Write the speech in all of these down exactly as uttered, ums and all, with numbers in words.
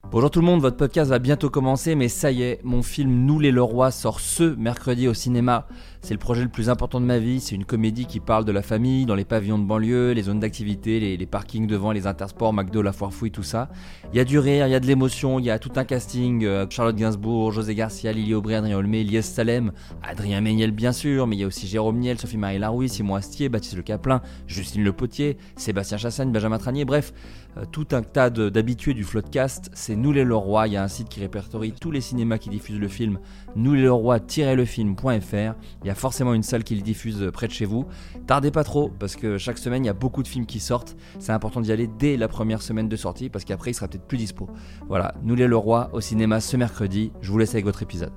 Bonjour tout le monde, votre podcast va bientôt commencer, mais ça y est, mon film Nous les Leroy sort ce mercredi au cinéma. C'est le projet le plus important de ma vie, c'est une comédie qui parle de la famille, dans les pavillons de banlieue, les zones d'activité, les, les parkings devant, les intersports, McDo, la foire fouille, tout ça. Il y a du rire, il y a de l'émotion, il y a tout un casting, euh, Charlotte Gainsbourg, José Garcia, Lily Aubry, Adrien Olmé, Lies Salem, Adrien Méniel bien sûr, mais il y a aussi Jérôme Niel, Sophie-Marie Larouille, Simon Astier, Baptiste Le Caplin, Justine Le Potier, Sébastien Chassagne, Benjamin Tranier, bref, euh, tout un tas de, d'habitués du Floodcast. C'est Nous les Leroy, il y a un site qui répertorie tous les cinémas qui diffusent le film, nous les leroy tiret le film point f r. Il y a forcément une salle qui le diffuse près de chez vous. Tardez pas trop, parce que chaque semaine il y a beaucoup de films qui sortent. C'est important d'y aller dès la première semaine de sortie, parce qu'après il sera peut-être plus dispo. Voilà, Nous les Leroy au cinéma ce mercredi. Je vous laisse avec votre épisode.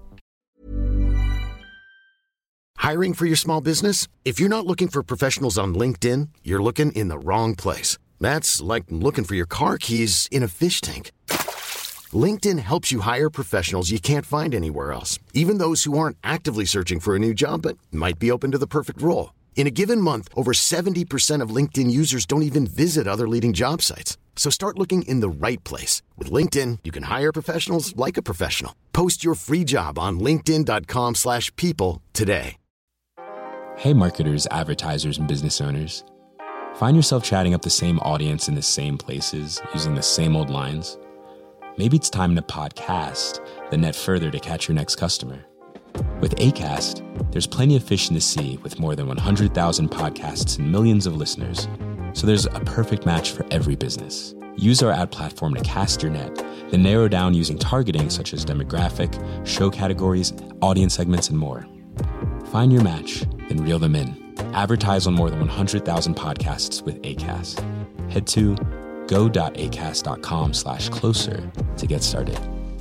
Hiring for your small business? If you're not looking for professionals on LinkedIn, you're looking in the wrong place. That's like looking for your car keys in a fish tank. LinkedIn helps you hire professionals you can't find anywhere else, even those who aren't actively searching for a new job but might be open to the perfect role. In a given month, over seventy percent of LinkedIn users don't even visit other leading job sites. So start looking in the right place. With LinkedIn, you can hire professionals like a professional. Post your free job on linkedin.com slash people today. Hey marketers, advertisers, and business owners. Find yourself chatting up the same audience in the same places, using the same old lines? Maybe it's time to podcast, then net further to catch your next customer. With Acast, there's plenty of fish in the sea with more than one hundred thousand podcasts and millions of listeners. So there's a perfect match for every business. Use our ad platform to cast your net, then narrow down using targeting such as demographic, show categories, audience segments, and more. Find your match, then reel them in. Advertise on more than one hundred thousand podcasts with Acast. Head to go.acast.com slash closer to get started.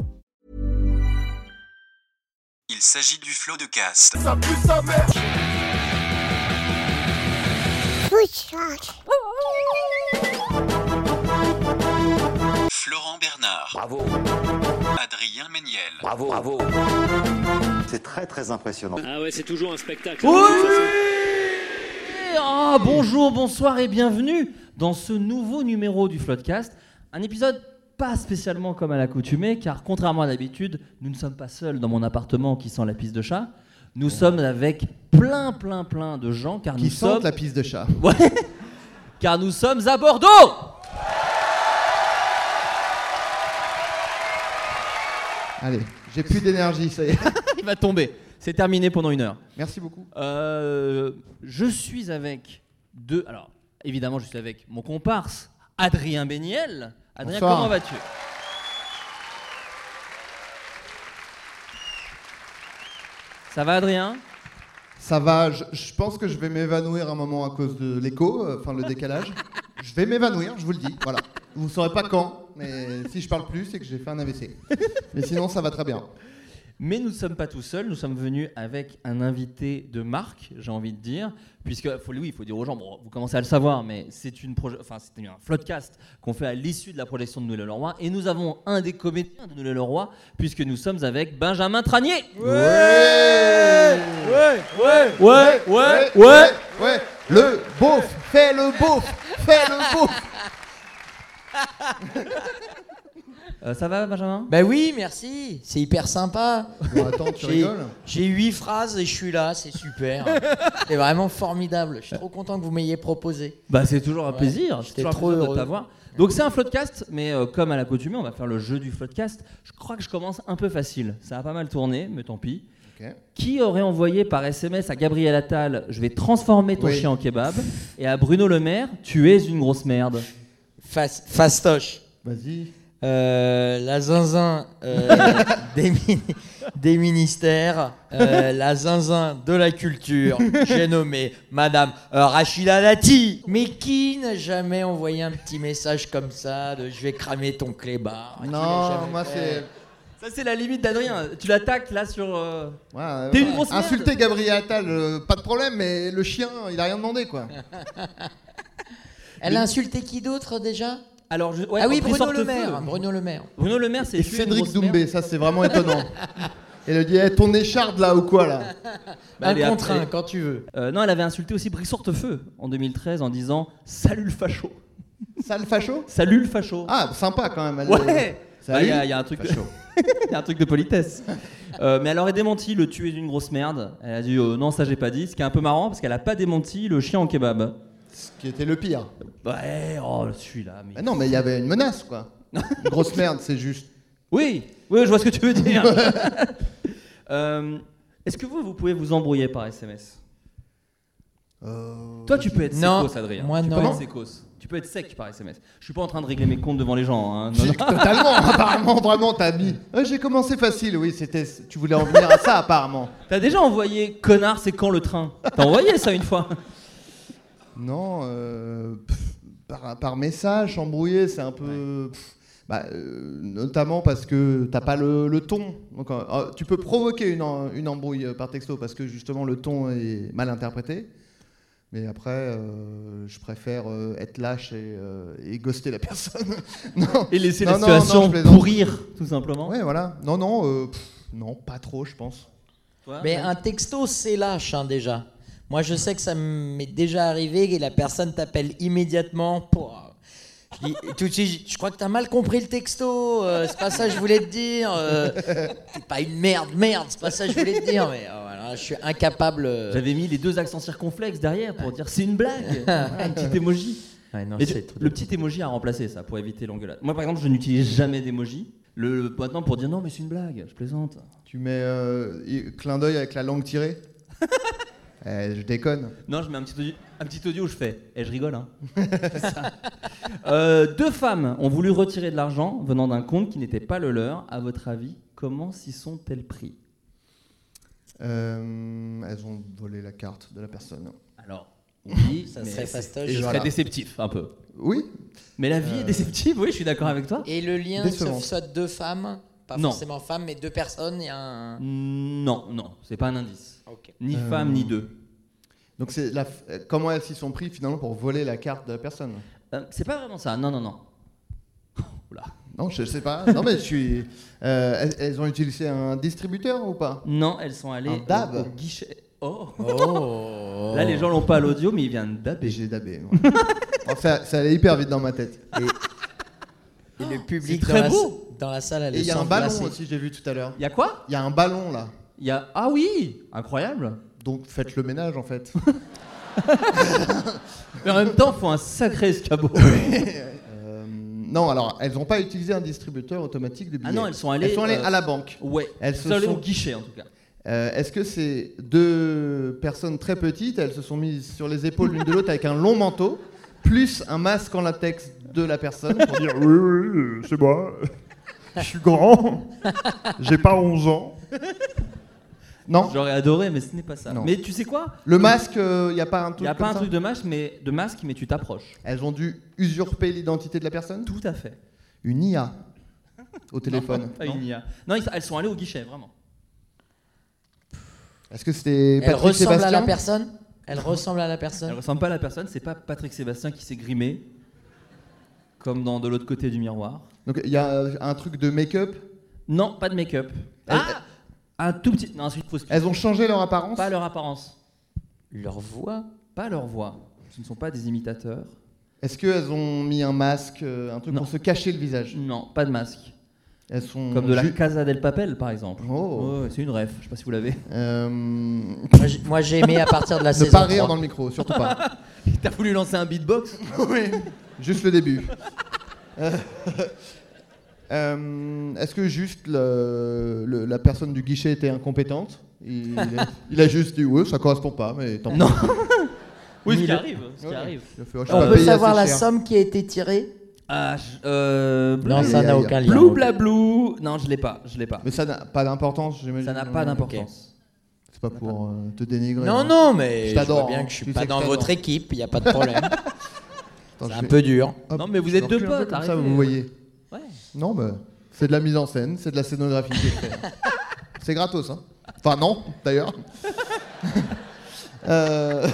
Il s'agit du flot de cast. Florent Bernard. Bravo. Adrien Méniel. Bravo, bravo. C'est très très impressionnant. Ah ouais, c'est toujours un spectacle. Oui oh, bonjour, bonsoir et bienvenue dans ce nouveau numéro du Floodcast. Un épisode pas spécialement comme à l'accoutumée, car contrairement à d'habitude, nous ne sommes pas seuls dans mon appartement qui sent la pisse de chat. Nous sommes avec plein, plein, plein de gens, car qui nous sentent sommes... la pisse de chat. Ouais, car nous sommes à Bordeaux. Allez, j'ai plus d'énergie, ça y est. Il va tomber. C'est terminé pendant une heure. Merci beaucoup. Euh, je suis avec deux... Alors, évidemment, je suis avec mon comparse, Adrien Méniel. Adrien, Bonsoir. comment vas-tu ? Ça va, Adrien ? Ça va, je, je pense que je vais m'évanouir un moment à cause de l'écho, euh, enfin le décalage. Je vais m'évanouir, je vous le dis, voilà. Vous ne saurez pas quand, mais si je parle plus, c'est que j'ai fait un A V C. Mais sinon, ça va très bien. Mais nous ne sommes pas tout seuls, nous sommes venus avec un invité de marque, j'ai envie de dire, puisque, faut, oui, il faut dire aux gens, bon, vous commencez à le savoir, mais c'est, une proje- enfin, c'est un Floodcast qu'on fait à l'issue de la projection de Nous les Leroy, et nous avons un des comédiens de Nous les Leroy, puisque nous sommes avec Benjamin Tranier. Ouais Ouais Ouais Ouais Ouais Ouais Ouais Le beauf, fais le beauf, fais le beauf. Euh, ça va, Benjamin ? Bah oui, merci, c'est hyper sympa. Bon, attends, tu J'ai- rigoles ? J'ai huit phrases et je suis là, c'est super. C'est vraiment formidable. Je suis trop content que vous m'ayez proposé. Bah, c'est toujours un Ouais, plaisir, c'est j'étais toujours un trop plaisir de heureux. t'avoir. Donc c'est un Floodcast, mais euh, comme à l'accoutumée, on va faire le jeu du Floodcast. Je crois que je commence un peu facile, ça a pas mal tourné, mais tant pis. Ok. Qui aurait envoyé par S M S à Gabriel Attal « Je vais transformer ton Oui. chien en kebab » et à Bruno Le Maire « Tu es une grosse merde Fas- fastoche. Vas-y. Euh, la zinzin euh, des, mi- des ministères, euh, la zinzin de la culture, j'ai nommé Madame euh, Rachida Dati. Mais qui n'a jamais envoyé un petit message comme ça de je vais cramer ton clébard? Qui l'a Non, jamais moi fait? c'est... » Ça c'est la limite d'Adrien, tu l'attaques là sur... euh, Ouais, ouais, T'es une ouais. grosse merde. Insulter Gabriel Attal, euh, pas de problème, mais le chien, il a rien demandé, quoi. Elle a insulté qui d'autre déjà? Alors, je... ouais, Ah oui, Brice Bruno Le Hortefeux. Maire. Bruno Le Maire. Bruno Le Maire, c'est... Et tu es une Cédric grosse merde. Doumbé, ça c'est vraiment étonnant. Elle a dit hey, ton écharde là ou quoi là? Bah, un elle est contre après. un, quand tu veux. Euh, non, elle avait insulté aussi Brice Hortefeux en deux mille treize en disant « Salut le facho ». Sale facho? Salut le facho. Ah, sympa quand même. Elle, Ouais. Bah, il Salut. y, a- il y a un truc de... il y a un truc de politesse. Euh, mais elle aurait démenti le tu es une grosse merde. Elle a dit euh, non, ça j'ai pas dit. Ce qui est un peu marrant parce qu'elle a pas démenti le chien au kebab. Ce qui était le pire. Ouais, oh celui-là. Mais... Bah non, mais il y avait une menace, quoi. Une grosse merde, c'est juste. Oui, oui, je vois ce que tu veux dire. Euh, Est-ce que vous, vous pouvez vous embrouiller par S M S? Euh... Toi, tu peux être Non, sécos, Adrien. moi, tu non. peux être sécos. Tu peux être sec par S M S. Je suis pas en train de régler mes comptes devant les gens. Hein. Non, Si, non. totalement, apparemment, vraiment, t'as mis. Ouais, j'ai commencé facile, oui, c'était. Tu voulais en venir à ça, apparemment. T'as déjà envoyé connard, c'est quand le train? T'as envoyé ça une fois? Non, euh, pff, par, par message, embrouillé, c'est un peu. Pff, bah, euh, notamment parce que t'as pas le, le ton. Donc, euh, euh, tu peux provoquer une, en- une embrouille euh, par texto parce que justement le ton est mal interprété. Mais après, euh, je préfère euh, être lâche et, euh, et ghoster la personne. non. Et laisser Non, la non, non, situation je plaisante. pourrir, tout simplement. Ouais, voilà. Non, non, euh, pff, non, pas trop, je pense. Toi, Mais ouais. un texto, c'est lâche hein, déjà. Moi, je sais que ça m'est déjà arrivé que la personne t'appelle immédiatement pour. Je dis tout de suite, je crois que t'as mal compris le texto. euh, c'est pas ça que je voulais te dire. euh, t'es pas une merde, merde. C'est pas ça que je voulais te dire. Mais euh, voilà, je suis incapable. euh. J'avais mis les deux accents circonflexes derrière pour dire c'est une blague. Voilà, un petit emoji. Ouais, non, Et c'est tu- trop le drôle. petit emoji à remplacer ça pour éviter l'engueulade. Moi par exemple, je n'utilise jamais d'emoji. Le, le- maintenant pour dire non mais c'est une blague, je plaisante. Tu mets euh, y- clin d'œil avec la langue tirée. Eh, je déconne. Non, je mets un petit audio, un petit audio où je fais. Et je rigole, hein. C'est ça. Euh, deux femmes ont voulu retirer de l'argent venant d'un compte qui n'était pas le leur. À votre avis, comment s'y sont-elles pris? Euh, elles ont volé la carte de la personne. Alors, oui, Ça mais serait c'est- fastoche. et je Voilà. serais déceptif un peu. Oui. Mais la vie est déceptive, oui, je suis d'accord avec toi. Et le lien, Décevant. sauf soit deux femmes, pas Non. forcément femmes, mais deux personnes, il y a un. Non, non, c'est pas un indice. Ok. Ni Euh, femme, ni deux. Donc c'est la f- euh, comment elles s'y sont pris finalement pour voler la carte de la personne. Euh, c'est pas vraiment ça, non, non, non. Oula. Non, je sais pas. Non mais je suis. euh, elles, elles ont utilisé un distributeur ou pas? Non, elles sont allées Un dab. au, au guichet. Oh. Oh. Là, les gens l'ont pas à l'audio, mais il vient de Et daber. j'ai dabé. moi. Bon, ça, ça allait hyper vite dans ma tête. Et Et le public c'est dans, très la, beau. dans la salle, elle et il y a sent un ballon glacée. aussi, j'ai vu tout à l'heure. Il y a quoi? Il y a un ballon là. Il y a ah oui, incroyable. Donc faites le ménage en fait. Mais en même temps, faut un sacré escabeau. Euh, non, alors elles n'ont pas utilisé un distributeur automatique de billets. Ah non, elles sont allées, Elles sont allées euh, à la banque. Ouais. Elles Elles se sont allées sont- au guichet en tout cas. Euh, Est-ce que c'est deux personnes très petites, elles se sont mises sur les épaules l'une de l'autre avec un long manteau, plus un masque en latex de la personne pour dire oui, oui, c'est moi, je suis grand, j'ai pas onze ans. Non, J'aurais adoré, mais ce n'est pas ça. Non. Mais tu sais quoi? le masque, il n'y a pas un Il truc n'y a comme pas un ça truc de masque, mais de masque, mais tu t'approches. Elles ont dû usurper l'identité de la personne. Tout à fait. Une I A au téléphone. Non, pas non une I A. Non, ils- elles sont allées au guichet, vraiment. Est-ce que c'était Elle Patrick ressemble à Sébastien la personne. Elle ressemble à la Elle personne. ressemble pas à la personne. C'est pas Patrick Sébastien qui s'est grimé, comme dans De l'autre côté du miroir. Donc il y a un truc de make-up. Non, pas de make-up. Elle- Ah, un tout petit. Non, ensuite, faut se- Elles ont changé leur apparence. Pas leur apparence, Leur voix. pas leur voix. Ce ne sont pas des imitateurs. Est-ce qu'elles ont mis un masque, euh, un truc Non. pour se cacher le visage? Non, pas de masque. Elles sont Comme de la ju- Casa del Papel, par exemple. Oh. Ouais, c'est une ref. Je sais pas si vous l'avez. Euh, Moi, j'ai- Moi, j'ai aimé à partir de la Ne saison pas rire trois. dans le micro, surtout pas. T'as voulu lancer un beatbox? Oui, juste le début. Euh, euh, Est-ce que juste le- le- la personne du guichet était incompétente? il, a, il a juste dit ouais, ça correspond pas, mais tant pis. Non. Oui, ce Ni qui le- arrive. Ce qui Ouais. arrive. Il a fait, oh, je suis On pas peut payé savoir assez la cher. somme qui a été tirée. Ah, je- euh, Non, Aïe, ça aïe, n'a aïe. aucun lien. Blou ok. blablou. Non, je l'ai pas. Je l'ai pas. Mais ça n'a pas d'importance, j'imagine. Ça n'a pas d'importance. C'est pas pour euh, te dénigrer. Non, hein. non, mais Je je, t'adore, vois bien hein. que je suis Tu pas sais que dans je votre t'adore. équipe, il n'y a pas de problème. Attends, C'est je un fais- peu dur. Hop, Non, mais vous je êtes deux recule un peu potes, comme ça, arrêtez. vous voyez. Ouais. Non, mais c'est de la mise en scène, c'est de la scénographie qui est faite. C'est gratos, hein. Enfin, non, d'ailleurs. euh...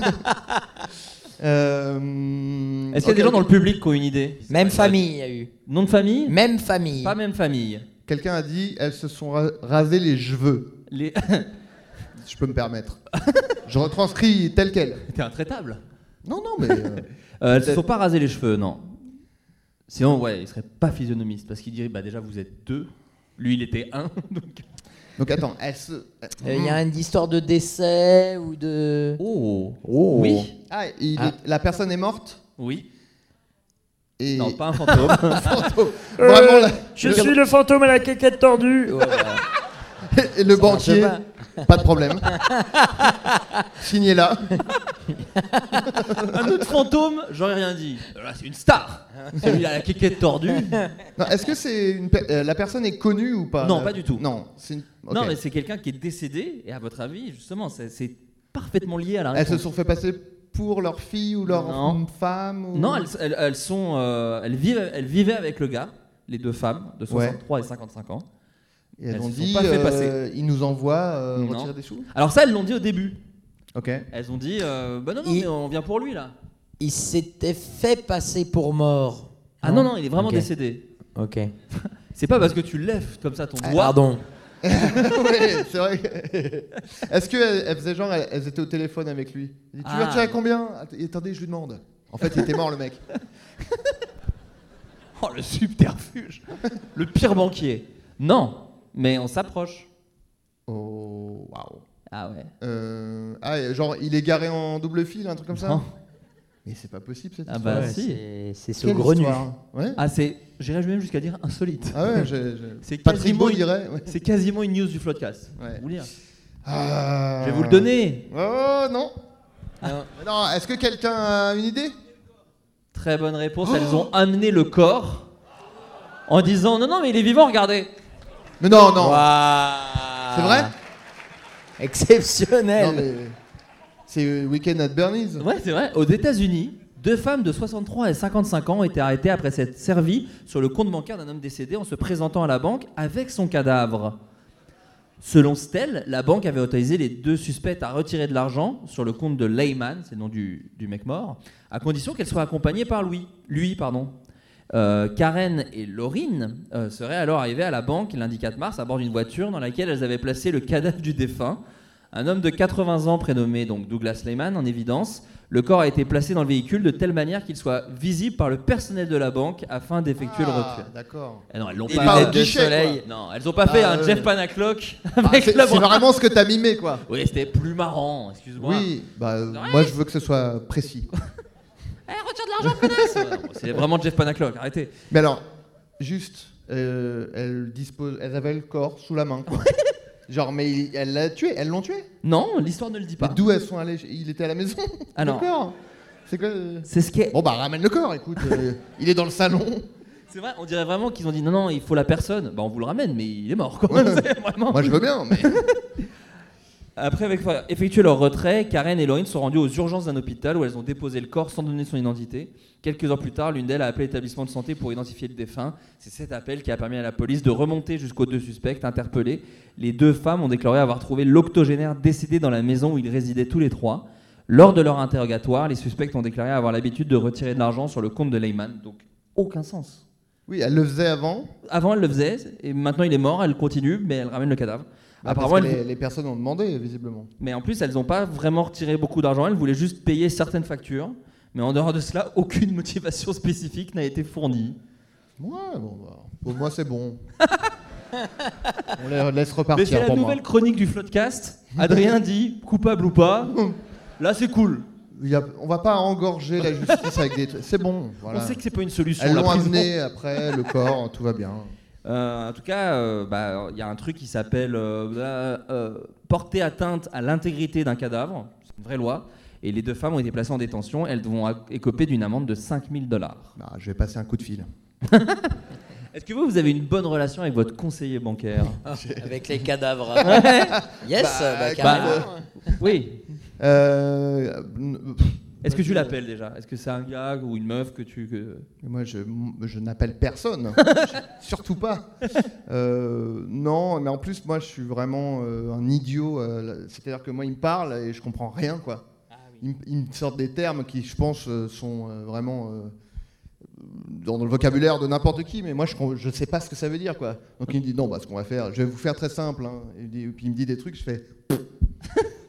euh... Est-ce qu'il y a ok, des gens ok. dans le public qui ont une idée? Même famille, il y a eu. Nom de famille? Même famille. Pas même famille. Quelqu'un a dit elles se sont ra- rasées les cheveux. Les... Je peux me permettre. Je retranscris tel quel. T'es intraitable. Non, non, mais. euh, Euh, elles se Peut-être. sont pas rasé les cheveux, non. Sinon, ouais, il serait pas physionomiste parce qu'il dirait bah déjà vous êtes deux, lui il était un. Donc, Donc attends, elle se. Il euh, y a une histoire de décès ou de. oh, Oh. oui, Ah, il Ah. est- la personne est morte oui. et. Non, pas un fantôme. Fantôme. Vraiment, là. Je suis le fantôme à la quéquette tordue. Ouais, bah, Et le ça banquier, marche pas de problème. Signé là. Un autre fantôme, j'aurais rien dit. Là, c'est une star. Celui à la quéquette tordue. Non, est-ce que c'est une per- euh, la personne est connue ou pas? Non, pas du tout. Non, c'est une- ok. Non, mais c'est quelqu'un qui est décédé. Et à votre avis, justement, c'est, c'est parfaitement lié à la Elles se réponse. sont fait passer pour leur fille ou leur Non. femme ou... Non, elles, elles, elles sont, euh, elles vivent, elles vivaient avec le gars, les deux femmes de soixante-trois et cinquante-cinq ans. Et elles, elles ont se sont dit, pas fait euh, passer. ils nous envoient euh, Non. retirer des sous. Alors ça, elles l'ont dit au début. Ok. Elles ont dit, euh, bah non, non, Il- mais on vient pour lui là. Il s'était fait passer pour mort. Ah non, non, il est vraiment Ok. décédé. Ok. C'est pas parce que tu lèves comme ça ton Ah, doigt. Pardon. Oui, c'est vrai. que- Est-ce qu'elles elles faisaient genre, elles, elles étaient au téléphone avec lui? Elle dit, tu Ah. veux retirer combien? Att- Attendez, je lui demande. En fait, il était mort le mec. Oh, le subterfuge. Le pire banquier. Non, mais on s'approche. Oh, waouh. Ah ouais. Euh, ah, et genre, il est garé en double fil, un truc comme ça? Non. Mais c'est pas possible cette Ah histoire. bah Ouais, si. c'est- C'est Quelle saugrenu. histoire. Ouais. Ah c'est, j'irais même jusqu'à dire insolite. Ah ouais, j'ai- j'ai- C'est Patrick quasiment Beau une- dirait. Ouais. C'est quasiment une news du Floodcast. Ouais. Vous lire. Ah. Je vais vous le donner. Oh non. Ah. Non, est-ce que quelqu'un a une idée? Très bonne réponse. Elles ont amené le corps en disant non non mais il est vivant, regardez. Mais non, non. Waouh. C'est vrai? Exceptionnel. Non mais c'est euh, Weekend at Bernie's. Ouais c'est vrai. Aux États-Unis, deux femmes de soixante-trois et cinquante-cinq ans ont été arrêtées après s'être servies sur le compte bancaire d'un homme décédé en se présentant à la banque avec son cadavre. Selon Stell, la banque avait autorisé les deux suspects à retirer de l'argent sur le compte de Lehman, c'est le nom du, du mec mort, à condition qu'elles soient accompagnées par lui. lui pardon. Euh, Karen et Laurine euh, seraient alors arrivées à la banque lundi quatre mars à bord d'une voiture dans laquelle elles avaient placé le cadavre du défunt, un homme de quatre-vingts ans prénommé donc Douglas Lehman en évidence. Le corps a été placé dans le véhicule de telle manière qu'il soit visible par le personnel de la banque afin d'effectuer le Ah, retrait. d'accord. Eh non, elles l'ont Des pas pas au lunettes de guichet, soleil. Non, elles ont pas fait Ah, un ouais. Jeff Panaclock Ah, avec c'est la c'est vraiment ce que t'as mimé quoi. Oui, c'était plus marrant, excuse-moi. Oui, bah euh, moi je veux que ce soit précis. Eh, retire de l'argent, connasse. Ouais, non, C'est vraiment Jeff Panaclock, arrêtez. Mais alors, juste, euh, elles disposent, elles avaient le corps sous la main quoi. Genre, mais il- elle l'a tué, elles l'ont tué. Non, l'histoire ne le dit Mais pas. d'où elles sont allées? Il était à la maison. Ah Le non. corps. C'est quoi euh C'est ce qui est. Bon bah ramène le corps, écoute. euh, il est dans le salon. C'est vrai, on dirait vraiment qu'ils ont dit non, non, il faut la personne. Bah, on vous le ramène, mais il est mort quand même. c'est vraiment. Moi je veux bien, mais. Après avoir effectué leur retrait, Karen et Laurine sont rendues aux urgences d'un hôpital où elles ont déposé le corps sans donner son identité. Quelques heures plus tard, l'une d'elles a appelé l'établissement de santé pour identifier le défunt. C'est cet appel qui a permis à la police de remonter jusqu'aux deux suspects interpellés. Les deux femmes ont déclaré avoir trouvé l'octogénaire décédé dans la maison où ils résidaient tous les trois. Lors de leur interrogatoire, les suspects ont déclaré avoir l'habitude de retirer de l'argent sur le compte de Lehman. Donc, aucun sens. Oui, elle le faisait avant. Avant, elle le faisait, et maintenant il est mort, elle continue, mais elle ramène le cadavre. Bah, parce Apparemment, que elle- les, les personnes ont demandé, visiblement. Mais en plus, elles n'ont pas vraiment retiré beaucoup d'argent, elles voulaient juste payer certaines factures. Mais en dehors de cela, aucune motivation spécifique n'a été fournie. Ouais, bon, bah, pour moi c'est bon. On les laisse Mais repartir c'est la pour nouvelle moi. chronique du Floodcast. Adrien dit, coupable ou pas, là c'est cool. Il y a- on va pas engorger la justice avec des trucs. C'est bon. Voilà. On sait que c'est pas une solution. Elles la l'ont prison. amené après, le corps, tout va bien. Euh, en tout cas, euh, bah, il y a un truc qui s'appelle euh, euh, euh, porter atteinte à l'intégrité d'un cadavre. C'est une vraie loi. Et les deux femmes ont été placées en détention. Elles vont a- écoper d'une amende de cinq mille dollars. Bah, je vais passer un coup de fil. Est-ce que vous, vous avez une bonne relation avec votre conseiller bancaire? Avec les cadavres. Yes, Bah, bah, carrément. Oui. Euh, Est-ce que tu l'appelles déjà? Est-ce que c'est un gars ou une meuf que tu... Que... Moi, je, je n'appelle personne. Surtout pas. Euh, non, mais en plus, moi, je suis vraiment euh, un idiot. euh, C'est-à-dire que moi, il me parle et je comprends rien, quoi. Il, me- il me sort des termes qui, je pense, euh, sont euh, vraiment euh, dans le vocabulaire de n'importe qui, mais moi, je ne sais pas ce que ça veut dire, quoi. Donc, il me dit, non, bah, ce qu'on va faire, je vais vous faire très simple. Hein. Et, il dit- et puis, il me dit des trucs, je fais...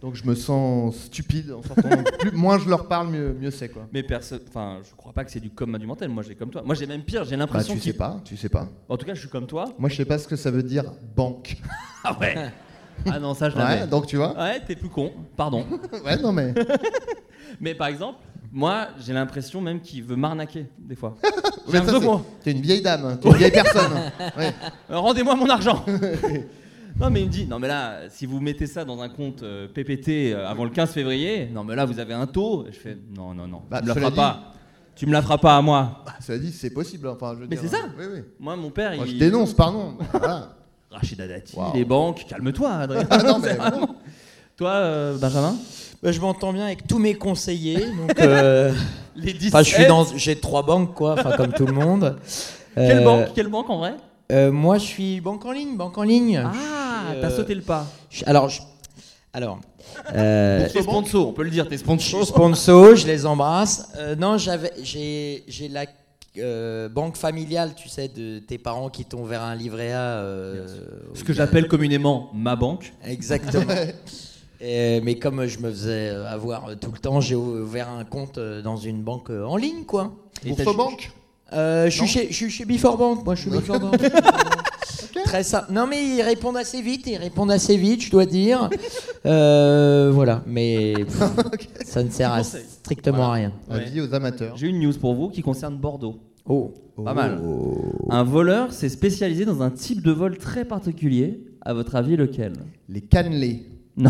Donc je me sens stupide en sortant. Plus, moins je leur parle, mieux, mieux c'est quoi. Mais personne, enfin, je crois pas que c'est du com du mental. Moi, j'ai comme toi. Moi, j'ai même pire. J'ai Bah, l'impression tu qu'il- sais pas, tu sais pas. En tout cas, je suis comme toi. Moi je sais pas ce que ça veut dire banque. Ah ouais. Ah non, ça je l'avais. Ouais, donc tu vois. Ouais, t'es plus con. Pardon. Ouais, non mais. Mais par exemple, moi, j'ai l'impression même qu'il veut m'arnaquer des fois. Mais J'ai ça, l'impression c'est- qu'on- T'es une vieille dame, t'es une vieille personne. Ouais. Euh, Rendez-moi mon argent. Non mais il me dit, non mais là, si vous mettez ça dans un compte euh, P P T euh, avant le quinze février, non mais là vous avez un taux. Et je fais, non non non, Bah, tu me la cela feras dit- pas. Tu me la feras pas à moi. Bah, cela dit, c'est possible. Enfin, je veux Mais dire, c'est ça. euh, Oui, oui. Moi mon père, Moi, il... je dénonce, pardon. Voilà. Rachida Dati, Waouh. les banques, calme-toi Adrien. Ah non, mais C'est vraiment. vraiment- Toi euh, Benjamin, Bah, je m'entends bien avec tous mes conseillers. Donc, euh, les dix-sept. enfin, je suis dans, j'ai trois banques, quoi, enfin, comme tout le monde. Quelle Euh, banque Quelle banque en vrai euh, Moi, je suis banque en ligne, banque en ligne. Ah, Je suis, t'as euh, sauté le pas. je- alors, je- alors, euh, T'es sponsor, on peut le dire, t'es je suis sponsor. sponsor, je les embrasse. Euh, non, j'avais, j'ai, j'ai la euh, banque familiale, tu sais, de tes parents qui t'ont vers un livret A. euh, Ce que j'appelle communément ma banque. Exactement. Et- mais comme je me faisais euh, avoir euh, tout le temps, j'ai ouvert un compte euh, dans une banque euh, en ligne, quoi. Et t'as- Bourse-banque. Euh, je, Non. suis chez, je suis chez Before Bank, moi je suis Before Bank. Très simple. Non mais ils répondent assez vite, ils répondent assez vite, je dois dire. Euh, voilà, mais pff, ça ne sert à conseil. strictement à rien. Avis aux amateurs. J'ai une news pour vous qui concerne Bordeaux. Oh. Pas mal. Un voleur s'est spécialisé dans un type de vol très particulier. À votre avis, lequel? Les cannelés. Non.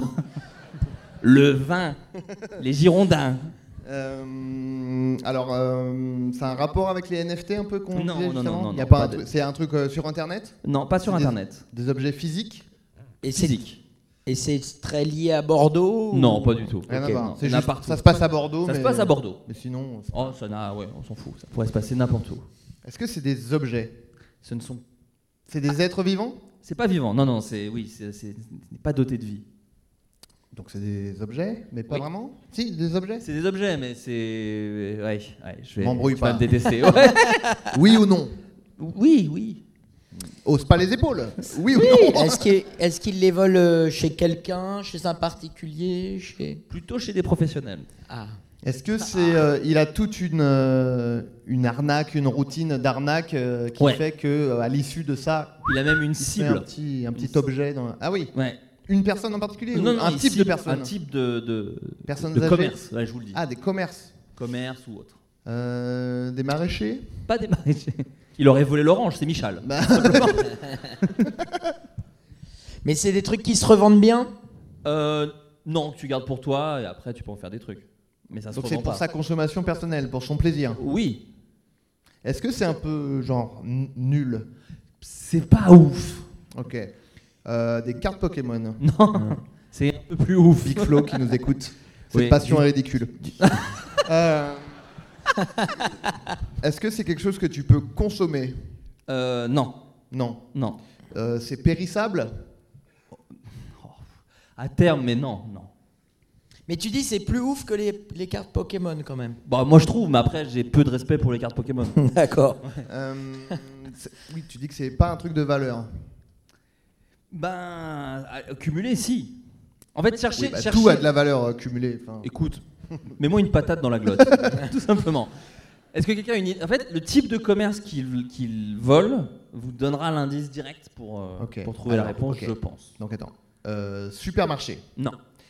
Le vin. Les Girondins. Euh, alors, euh, c'est un rapport avec les N F T un peu qu'on Non, disait non, juste non, avant non, Il y a non, pas pas un de- truc- C'est un truc euh, sur Internet. Non, pas sur C'est des- Internet. Des objets physiques. Et c'est, Physique. et c'est très lié à Bordeaux ou- Non, pas du tout. Rien Ok, à voir. non. C'est Il y en a juste- partout. ça se passe à Bordeaux. Ça se mais- passe à Bordeaux. Mais sinon, c'est- Oh, ça n'a, ouais, on s'en fout. Ça pourrait se passer n'importe où. est-ce que c'est des objets? Ce ne sont, C'est des êtres vivants? c'est pas vivant. Non, non, c'est, oui, c'est, c'est, c'est pas doté de vie. Donc c'est des objets, mais pas Oui. vraiment? Si, des objets? C'est des objets, mais c'est, ouais, ouais. Je vais, M'embrouille tu vas pas. me détester. Ouais. Oui ou non? Oui, oui. Hausse pas les épaules. Oui ou non? Est-ce qu'il, est-ce qu'il les vole euh, chez quelqu'un, chez un particulier, chez... Plutôt chez des professionnels. Ah. Est-ce que c'est, euh, il a toute une euh, une arnaque, une routine d'arnaque euh, qui Ouais. fait que euh, à l'issue de ça, Il a même une il se fait un cible. petit un petit Une objet dans. Ah oui. Ouais. Une personne en particulier ou Non, non, un il type de cible personne? Un type de, de, Personnes de âgées. commerce. Ouais, je vous le dis. Ah, des commerces. Commerce ou autre. Euh, des maraîchers. Pas des maraîchers. Il aurait volé l'orange, c'est Michal. Bah, Mais c'est des trucs qui se revendent bien. Euh, non, tu gardes pour toi et après tu peux en faire des trucs. Mais ça se donc c'est revend pour pas. sa consommation personnelle, pour son plaisir. Oui. Est-ce que c'est un peu genre n- nul? C'est pas ouf. Ok. Euh, des cartes Pokémon. Non. C'est un peu plus ouf. Big Flo qui nous écoute. Cette Oui. passion est ridicule. Euh, Est-ce que c'est quelque chose que tu peux consommer? Euh, non. Non. Non. Euh, c'est périssable? À terme, mais non, non. Mais tu dis c'est plus ouf que les, les cartes Pokémon quand même. Bah, moi je trouve, mais après j'ai peu de respect pour les cartes Pokémon. D'accord. Euh, c'est- Oui, tu dis que c'est pas un truc de valeur. Ben, à- cumuler, si. En fait, chercher. Oui, bah, chercher... tout a de la valeur euh, cumulée. enfin. Écoute, mets-moi une patate dans la glotte, tout simplement. Est-ce que quelqu'un a une idée? En fait, le type de commerce qu'il qu'il vole vous donnera l'indice direct pour, euh, Ok. pour trouver la Alors, réponse, ok. je pense. Donc attends. Euh, supermarché. Non.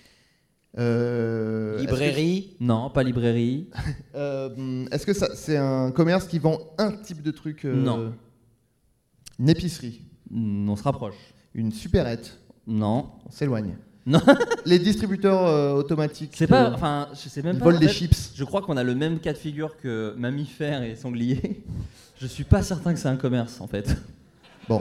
Euh, Librairie. Non, pas librairie. Est-ce que, euh, est-ce que ça, c'est un commerce qui vend un type de truc? euh, Non. Une épicerie. Mm, on se rapproche. Une supérette. Non. On s'éloigne. Non. Les distributeurs euh, automatiques. C'est pas. euh, Enfin, je sais même ils pas. volent en des fait, chips. Je crois qu'on a le même cas de figure que mammifères et sangliers. Je suis pas certain que c'est un commerce en fait. Bon.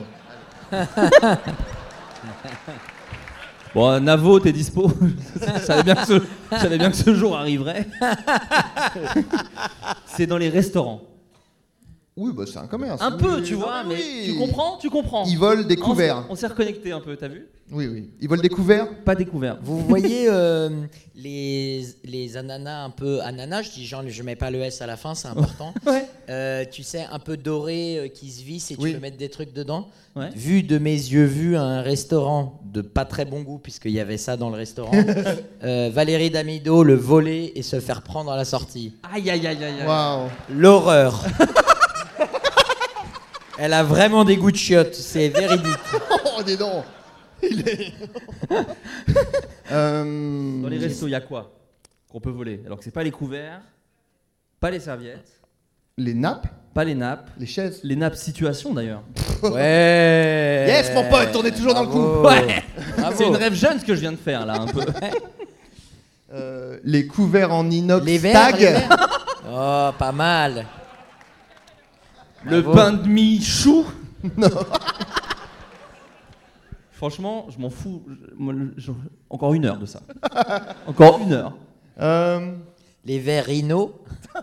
Bon, Navo, t'es dispo? Je savais bien que ce, je savais bien que ce jour arriverait. C'est dans les restaurants. Oui, bah c'est un commerce. Un oui, peu, oui, tu non, vois, mais oui. tu comprends, tu comprends. Ils volent des On couverts. s'est- On s'est reconnecté un peu, t'as vu? Oui, oui. Ils volent des couverts. Pas des couverts. Vous voyez euh, les, les ananas un peu ananas, je dis genre je mets pas le S à la fin, c'est important. Ouais. Euh, tu sais, un peu doré euh, qui se vissent et tu Oui. peux mettre des trucs dedans. Ouais. Vu de mes yeux vus à un restaurant de pas très bon goût puisqu'il y avait ça dans le restaurant, euh, Valérie Damido le voler et se faire prendre à la sortie. Aïe, aïe, aïe, aïe. aïe. Waouh. L'horreur. Elle a vraiment des goûts de chiottes, c'est véridique. Oh, dis donc. Il est. euh... Dans les restos, il y a quoi qu'on peut voler? Alors que c'est pas les couverts, pas les serviettes, Les nappes, pas les nappes, les chaises. les nappes situation d'ailleurs. Ouais. Yes, mon pote, on est toujours dans le Bravo. coup. Ouais. Bravo. C'est une rêve jeune ce que je viens de faire là un peu. Euh, les couverts en inox Les verres, tag. les verres. Oh, pas mal. Le Bravo. pain de mie chou. Franchement, je m'en fous. Je- moi, je- Encore une heure de ça. Encore une heure. Euh, Les verres Rhino.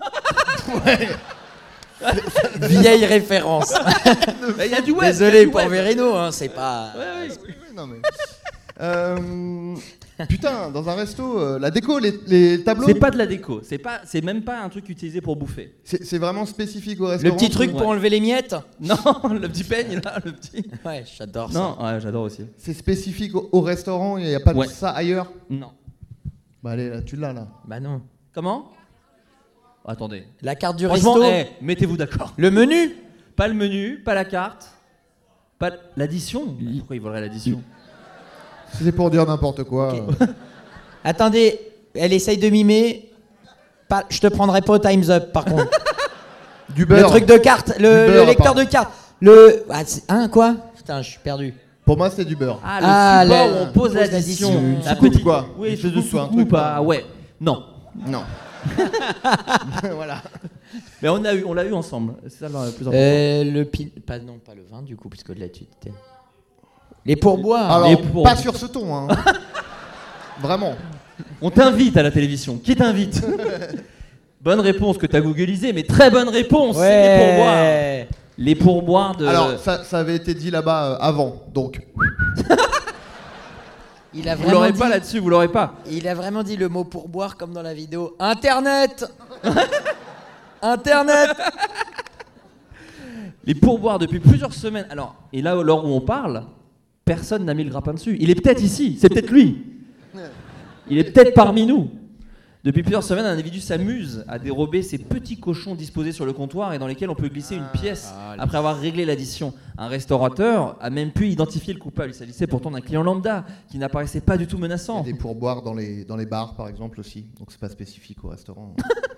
Vieille référence. Il y a du web. Désolé il y a du pour web. Verino, hein, c'est pas. Ouais, ouais. oui, oui, non, mais... Euh, Putain, dans un resto, euh, la déco, les, les tableaux. C'est pas de la déco. C'est pas. C'est même pas un truc utilisé pour bouffer. C'est c'est vraiment spécifique au Le restaurant. petit truc Ouais. pour enlever les miettes. Non, le petit peigne là, le petit. Ouais, j'adore ça. Non, ouais, j'adore aussi. C'est spécifique au, au restaurant, il n'y a pas Ouais. de ça ailleurs. Non. Bah allez, là, tu l'as là. Bah non. Comment? Attendez. La carte du Franchement, resto. eh, mettez-vous d'accord. Le menu. Pas le menu, pas la carte, pas l'addition. Pourquoi il volerait l'addition? C'est pour dire n'importe quoi. Ok. Attendez, elle essaye de mimer. Pas, je te prendrai pas au Time's Up par contre. Du Le beurre. truc de carte, le, Du le beurre, lecteur apparemment. de carte. Le. Ah, c'est- hein, quoi? Putain, je suis perdu. Pour moi, c'est du beurre. Ah, le Ah, support la- où on pose pose l'addition. l'addition. Une La soucoupe, petite- quoi. Oui, Une je soucoupe, soucoupe, un truc, ah quoi. ouais. Non. Non. Voilà. Mais on a eu, on l'a eu ensemble. C'est ça le plus important. Euh, le pil... pas, non, pas le vin du coup, puisque de là tu étais. Les pourboires. Alors, les pour- pas sur ce ton, hein. Vraiment. On t'invite à la télévision. Qui t'invite? Bonne réponse que t'as googlisé, mais très bonne réponse. C'est les pourboires. Ouais. Les pourboires de. Alors, ça, ça avait été dit là-bas euh, avant, donc. Il a vous vraiment l'aurez dit... pas là-dessus, vous l'aurez pas. Il a vraiment dit le mot pourboire comme dans la vidéo. Internet. Internet. Les pourboires depuis plusieurs semaines. Alors, et là, l'heure où on parle, personne n'a mis le grappin dessus. Il est peut-être ici, c'est peut-être lui. Il est peut-être parmi nous. Depuis plusieurs semaines, un individu s'amuse à dérober ces petits cochons disposés sur le comptoir et dans lesquels on peut glisser une pièce après avoir réglé l'addition. Un restaurateur a même pu identifier le coupable. Il s'agissait pourtant d'un client lambda qui n'apparaissait pas du tout Il y menaçant. a des pourboires dans les, dans les bars, par exemple, aussi. Donc, c'est pas spécifique au restaurant.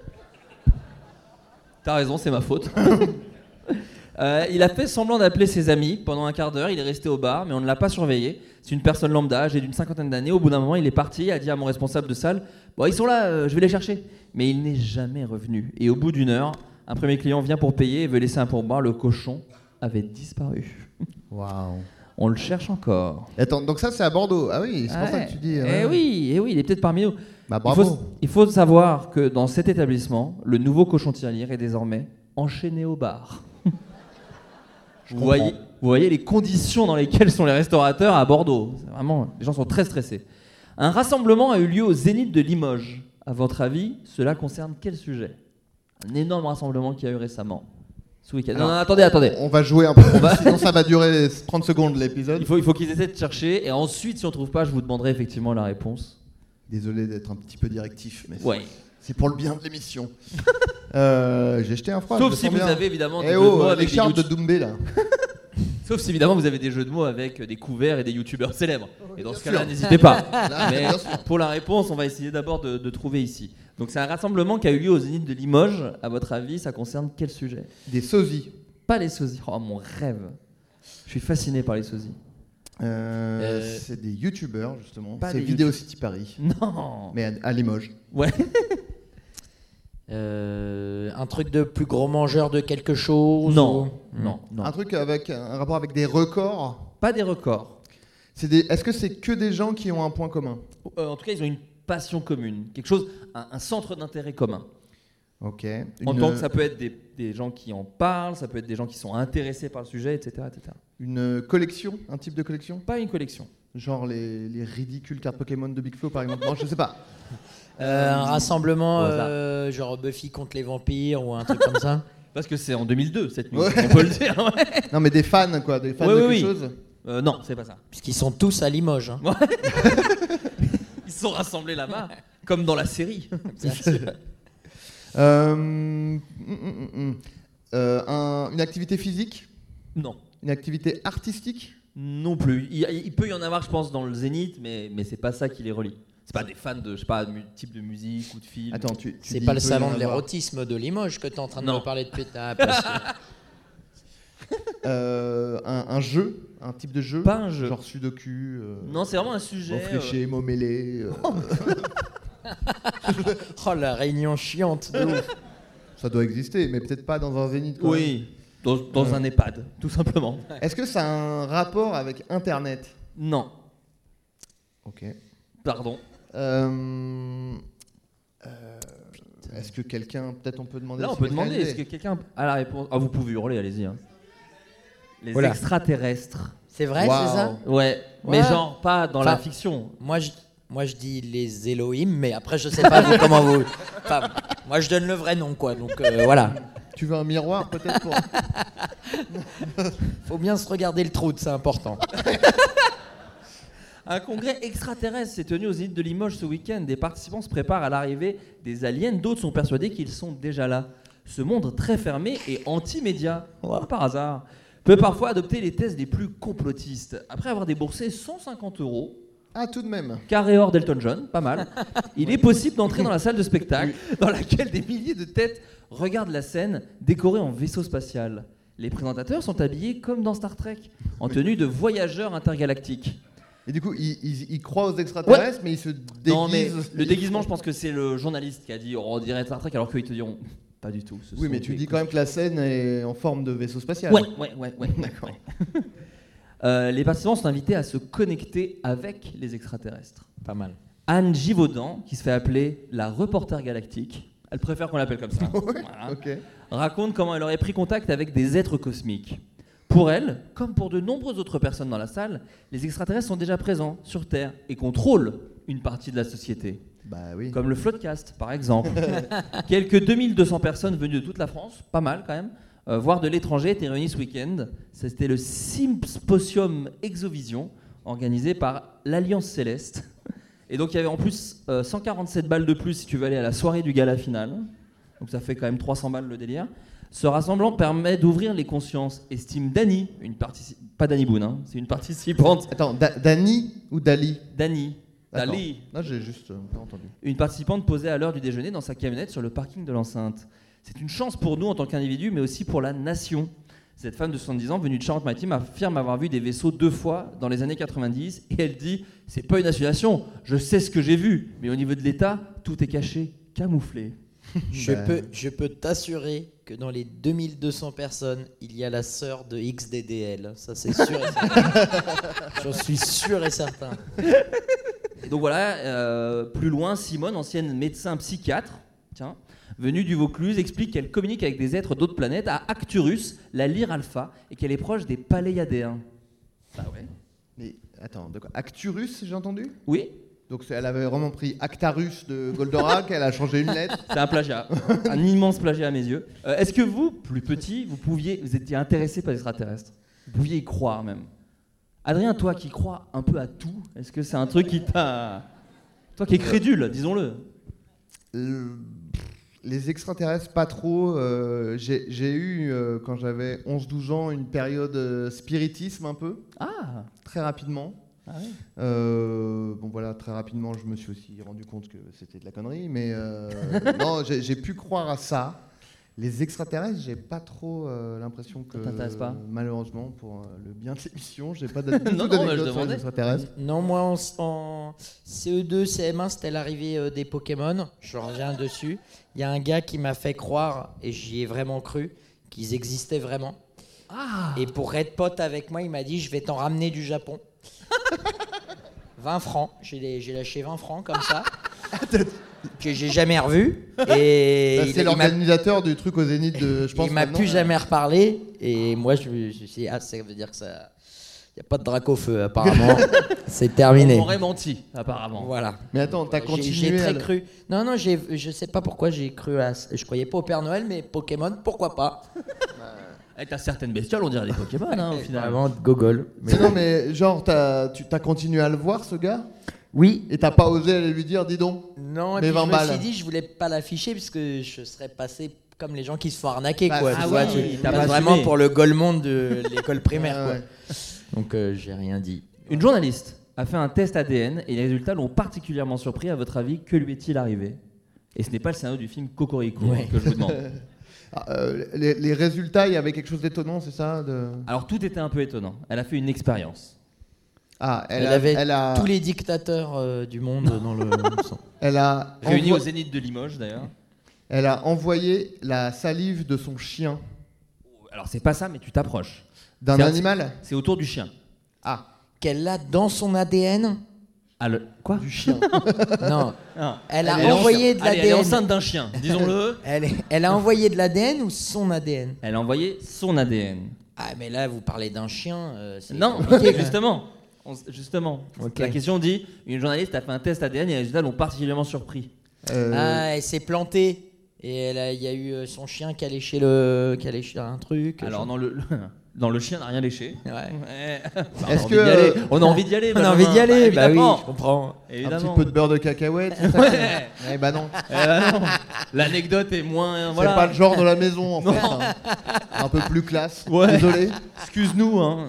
T'as raison, c'est ma faute. Euh, il a fait semblant d'appeler ses amis pendant un quart d'heure. Il est resté au bar, mais on ne l'a pas surveillé. C'est une personne lambda, âgée d'une cinquantaine d'années. Au bout d'un moment, il est parti, il a dit à mon responsable de salle: bon, ils sont là, euh, je vais les chercher. Mais il n'est jamais revenu. Et au bout d'une heure, un premier client vient pour payer et veut laisser un pourboire. Le cochon avait disparu. Waouh. On le cherche encore. Attends, donc ça, c'est à Bordeaux. Ah oui, c'est pour ça que tu dis. Eh ouais. oui, eh oui, il est peut-être parmi nous. Bah, Il bravo. faut, il faut savoir que dans cet établissement, le nouveau cochon tirelire est désormais enchaîné au bar. Vous comprends. voyez, vous voyez les conditions dans lesquelles sont les restaurateurs à Bordeaux. C'est vraiment, les gens sont très stressés. Un rassemblement a eu lieu au Zénith de Limoges. À votre avis, cela concerne quel sujet? Un énorme rassemblement qui a eu récemment. Ce week-end. Non, non, attendez, attendez. On va jouer un peu. On va- Sinon, ça va durer trente secondes l'épisode. Il faut, il faut qu'ils essaient de chercher. Et ensuite, si on trouve pas, je vous demanderai effectivement la réponse. Désolé d'être un petit peu directif, mais c'est- Ouais. c'est pour le bien de l'émission. euh, J'ai jeté un froid. Sauf je le si sens vous bien. avez évidemment des Eh jeux de oh, mots les avec des chartes de YouTube- Doumbé là. Sauf si évidemment vous avez des jeux de mots avec des couverts et des youtubeurs célèbres. Et dans bien ce cas-là, sûr. n'hésitez pas. Là, Mais bien sûr. pour la réponse, on va essayer d'abord de, de trouver ici. Donc c'est un rassemblement qui a eu lieu au Zénith de Limoges. À votre avis, ça concerne quel sujet? Des sosies. Pas les sosies. Oh mon rêve. Je suis fasciné par les sosies. Euh, Euh, C'est des youtubeurs justement. Pas C'est des Vidéo City Paris. Non. Mais à, à Limoges. Ouais. Euh, un truc de plus gros mangeur de quelque chose. Non. ou- Non. Non. Un truc avec un rapport avec des records. Pas des records. C'est des... Est-ce que c'est que des gens qui ont un point commun? Euh, en tout cas, ils ont une passion commune. Quelque chose, un, un centre d'intérêt commun. Ok. En Une, tant que ça peut être des, des gens qui en parlent, ça peut être des gens qui sont intéressés par le sujet, et cetera, et cetera. une collection, un type de collection. Pas une collection. Genre les, les ridicules cartes Pokémon de Big Flo par exemple. Non, je sais pas. Euh, un rassemblement, Au hasard. euh, genre Buffy contre les vampires ou un truc comme ça. Parce que c'est en deux mille deux cette nuit, Ouais. on peut le dire. Ouais. Non, mais des fans quoi, des fans Oui, de oui, quelque oui. chose. Euh, non, c'est pas ça. Puisqu'ils sont tous à Limoges. Hein. Ils se sont rassemblés là-bas, comme dans la série. Bien sûr. Euh, hum, hum, hum. Euh, un- une activité physique, Non. une activité artistique. Non plus. Il, il peut y en avoir, je pense, dans le Zénith, mais, mais c'est pas ça qui les relie. C'est pas des fans de, je sais pas, mu- type de musique ou de film. Attends, tu, tu C'est dis pas il le peut y salon en de avoir. l'érotisme de Limoges que tu es en train de Non. me parler depuis ta parce que- Euh, un, un jeu, un type de jeu. Pas un jeu. Genre Sudoku. Euh, Non, c'est vraiment un sujet. Fléché, mot mêlé. euh, Oh la réunion chiante de ouf. ça doit exister, mais peut-être pas dans un zénith. euh, quand même. Oui, dans, dans Euh. un EHPAD, tout simplement. Est-ce que ça a un rapport avec Internet? Non, Ok. pardon. Euh, euh, Est-ce que quelqu'un, peut-être on peut demander. Là, on si peut quelqu'un demander, a une est-ce que idée. quelqu'un a la réponse? Ah, vous pouvez hurler, allez-y. hein. Les Voilà. extraterrestres. C'est vrai, Waouh. c'est ça. Ouais, mais Ouais. genre pas dans la Enfin, fiction. Moi je, moi je dis les Elohim, mais après je sais pas vous, comment vous. Enfin, moi je donne le vrai nom quoi, donc euh, voilà. Tu veux un miroir peut-être pour. Faut bien se regarder le trou, c'est important. Un congrès extraterrestre s'est tenu aux îles de Limoges ce week-end. Des participants se préparent à l'arrivée des aliens. D'autres sont persuadés qu'ils sont déjà là. Ce monde très fermé et anti-média, comme par hasard, peut parfois adopter les thèses les plus complotistes. Après avoir déboursé cent cinquante euros, Ah, tout de même. carré or d'Elton John, pas mal, il est possible d'entrer dans la salle de spectacle dans laquelle des milliers de têtes regardent la scène décorée en vaisseau spatial. Les présentateurs sont habillés comme dans Star Trek, en tenue de voyageurs intergalactiques. Et du coup, ils, ils- ils croient aux extraterrestres, mais ils se déguisent. Non, mais le déguisement, je pense que c'est le journaliste qui a dit oh, on dirait Star Trek, alors qu'ils te diront pas du tout. ce Oui, sont mais tu des dis quand même que la scène est en forme de vaisseau spatial. Ouais, ouais, ouais, ouais. D'accord. Euh, les participants sont invités à se connecter avec les extraterrestres. Pas mal. Anne Givaudan, qui se fait appeler la reporter galactique, elle préfère qu'on l'appelle comme ça, Ouais, voilà, ok. raconte comment elle aurait pris contact avec des êtres cosmiques. Pour elle, comme pour de nombreuses autres personnes dans la salle, les extraterrestres sont déjà présents sur Terre et contrôlent une partie de la société. Bah oui. Comme le Floodcast, par exemple. Quelques deux mille deux cents personnes venues de toute la France, pas mal quand même, euh, voire de l'étranger, étaient réunies ce week-end. C'était le Symposium Exovision, organisé par l'Alliance Céleste. Et donc il y avait en plus euh, cent quarante-sept balles de plus si tu veux aller à la soirée du gala final. Donc ça fait quand même trois cents balles le délire. Ce rassemblement permet d'ouvrir les consciences, estime Dani, une partici- pas Dani Boone, hein, c'est une participante. Attends, Da- Dani ou Dali? Dani. D'accord. Dali. Non, j'ai juste euh, pas entendu. Une participante posée à l'heure du déjeuner dans sa camionnette sur le parking de l'enceinte. C'est une chance pour nous en tant qu'individus, mais aussi pour la nation. Cette femme de soixante-dix ans, venue de Charente-Maritime, affirme avoir vu des vaisseaux deux fois dans les années quatre-vingt-dix et elle dit « C'est pas une hallucination, je sais ce que j'ai vu, mais au niveau de l'État, tout est caché, camouflé. Je Bah. peux, je peux t'assurer que dans les deux mille deux cents personnes, il y a la sœur de X D D L. Ça, c'est sûr et certain. J'en suis sûr et certain. » Et donc voilà, euh, plus loin, Simone, ancienne médecin psychiatre, tiens, venue du Vaucluse, explique qu'elle communique avec des êtres d'autres planètes à Acturus, la lyre alpha, et qu'elle est proche des Paléiadéens. Bah ouais. Mais attends, de quoi? Acturus, j'ai entendu? Oui, Donc c'est- elle avait vraiment pris Actarus de Goldorak, elle a changé une lettre. c'est un plagiat, un immense plagiat à mes yeux. Euh, Est-ce que vous, plus petit, vous pouviez, vous étiez intéressé par les extraterrestres? Vous pouviez y croire même. Adrien, toi qui crois un peu à tout, est-ce que c'est un truc qui t'a... Toi qui es crédule, disons-le. Le- Les extraterrestres, pas trop. Euh, j'ai j'ai eu, euh, quand j'avais onze douze ans, une période euh, spiritisme un peu, Ah, très rapidement. ah ouais. Euh, bon voilà, très rapidement, je me suis aussi rendu compte que c'était de la connerie, mais euh, non, j'ai j'ai pu croire à ça. Les extraterrestres, j'ai pas trop euh, l'impression que, Ça t'intéresse pas malheureusement, pour euh, le bien de l'émission, j'ai pas d'anecdotes Non, non, mais je sur les demandais. extraterrestres. Non, moi en, en C E deux, C M un, c'était l'arrivée euh, des Pokémon. Je reviens dessus. Il y a un gars qui m'a fait croire, et j'y ai vraiment cru, qu'ils existaient vraiment. Ah. Et pour être pote avec moi, il m'a dit je vais t'en ramener du Japon. vingt francs. J'ai j'ai lâché vingt francs comme ça. que j'ai jamais revu. Et Bah, il- c'est il m'a- l'organisateur du truc au Zénith de. Je pense. il m'a maintenant. plus jamais reparlé. Et moi, je me je me suis dit, ah, ça veut dire que ça. Il n'y a pas de drac au feu, apparemment. C'est terminé. On m'aurait menti, apparemment. Voilà. Mais attends, t'as J'ai- continué. J'ai très à le- cru. Non, non, j'ai, je sais pas pourquoi j'ai cru à. Je croyais pas au Père Noël, mais Pokémon, pourquoi pas. Avec ta certaines bestioles, on dirait des Pokémon, hein, au final. Vraiment, gogol. Mais- Mais non, mais genre, t'as, tu t'as continué à le voir, ce gars Oui. Et t'as pas osé aller lui dire, dis donc. Non, et Mais puis je vingt me balles. suis dit, je voulais pas l'afficher parce que je serais passé comme les gens qui se font arnaquer, Bah, quoi. ah Tu vois, oui, tu- t'as passes pas vraiment assumé. pour le golemon de l'école primaire, Ah quoi. ouais. Donc, euh, j'ai rien dit. Une journaliste a fait un test A D N et les résultats l'ont particulièrement surpris. À votre avis, que lui est-il arrivé? Et ce n'est pas le scénario du film Cocorico Ouais. que je vous demande. Ah, euh, les, les résultats, il y avait quelque chose d'étonnant, c'est ça de... Alors tout était un peu étonnant. Elle a fait une expérience. Ah, elle, Elle, a, avait elle a, tous les dictateurs euh, du monde dans le sang. elle a, Réunie envo- au Zénith de Limoges d'ailleurs. elle a envoyé la salive de son chien Alors c'est pas ça, mais tu t'approches. d'un C'est un- animal. C'est autour du chien. Ah, Qu'elle a dans son A D N. Ah, le... Quoi du chien. Non, Non. elle a Elle est envoyé enceinte- de Allez, Elle est l'A D N. enceinte d'un chien, disons-le. Elle, est- elle a envoyé de l'A D N ou son A D N? Elle a envoyé son A D N. Ah, mais là, vous parlez d'un chien. euh, c'est Non, compliqué, quoi. justement. On s- justement. Ok. La question dit, une journaliste a fait un test A D N et les résultats l'ont particulièrement surpris. Euh, Ah, elle s'est plantée. Et elle a- il y a eu euh, son chien qui a léché, le, qui a léché un truc. Alors je- dans le, dans le chien n'a rien léché. Ouais. Ouais. Bah, on a Est-ce envie que, d'y aller. euh, On a envie d'y aller. On a envie d'y aller, bah, oui, évidemment. je comprends. un Évidemment. petit peu de beurre de cacahuète, c'est ça Ouais. Eh ben non. Eh ben non. L'anecdote est moins. Voilà. C'est pas le genre de la maison en Non. fait. hein. Un peu plus classe. Ouais. Désolé. Excuse-nous. Hein.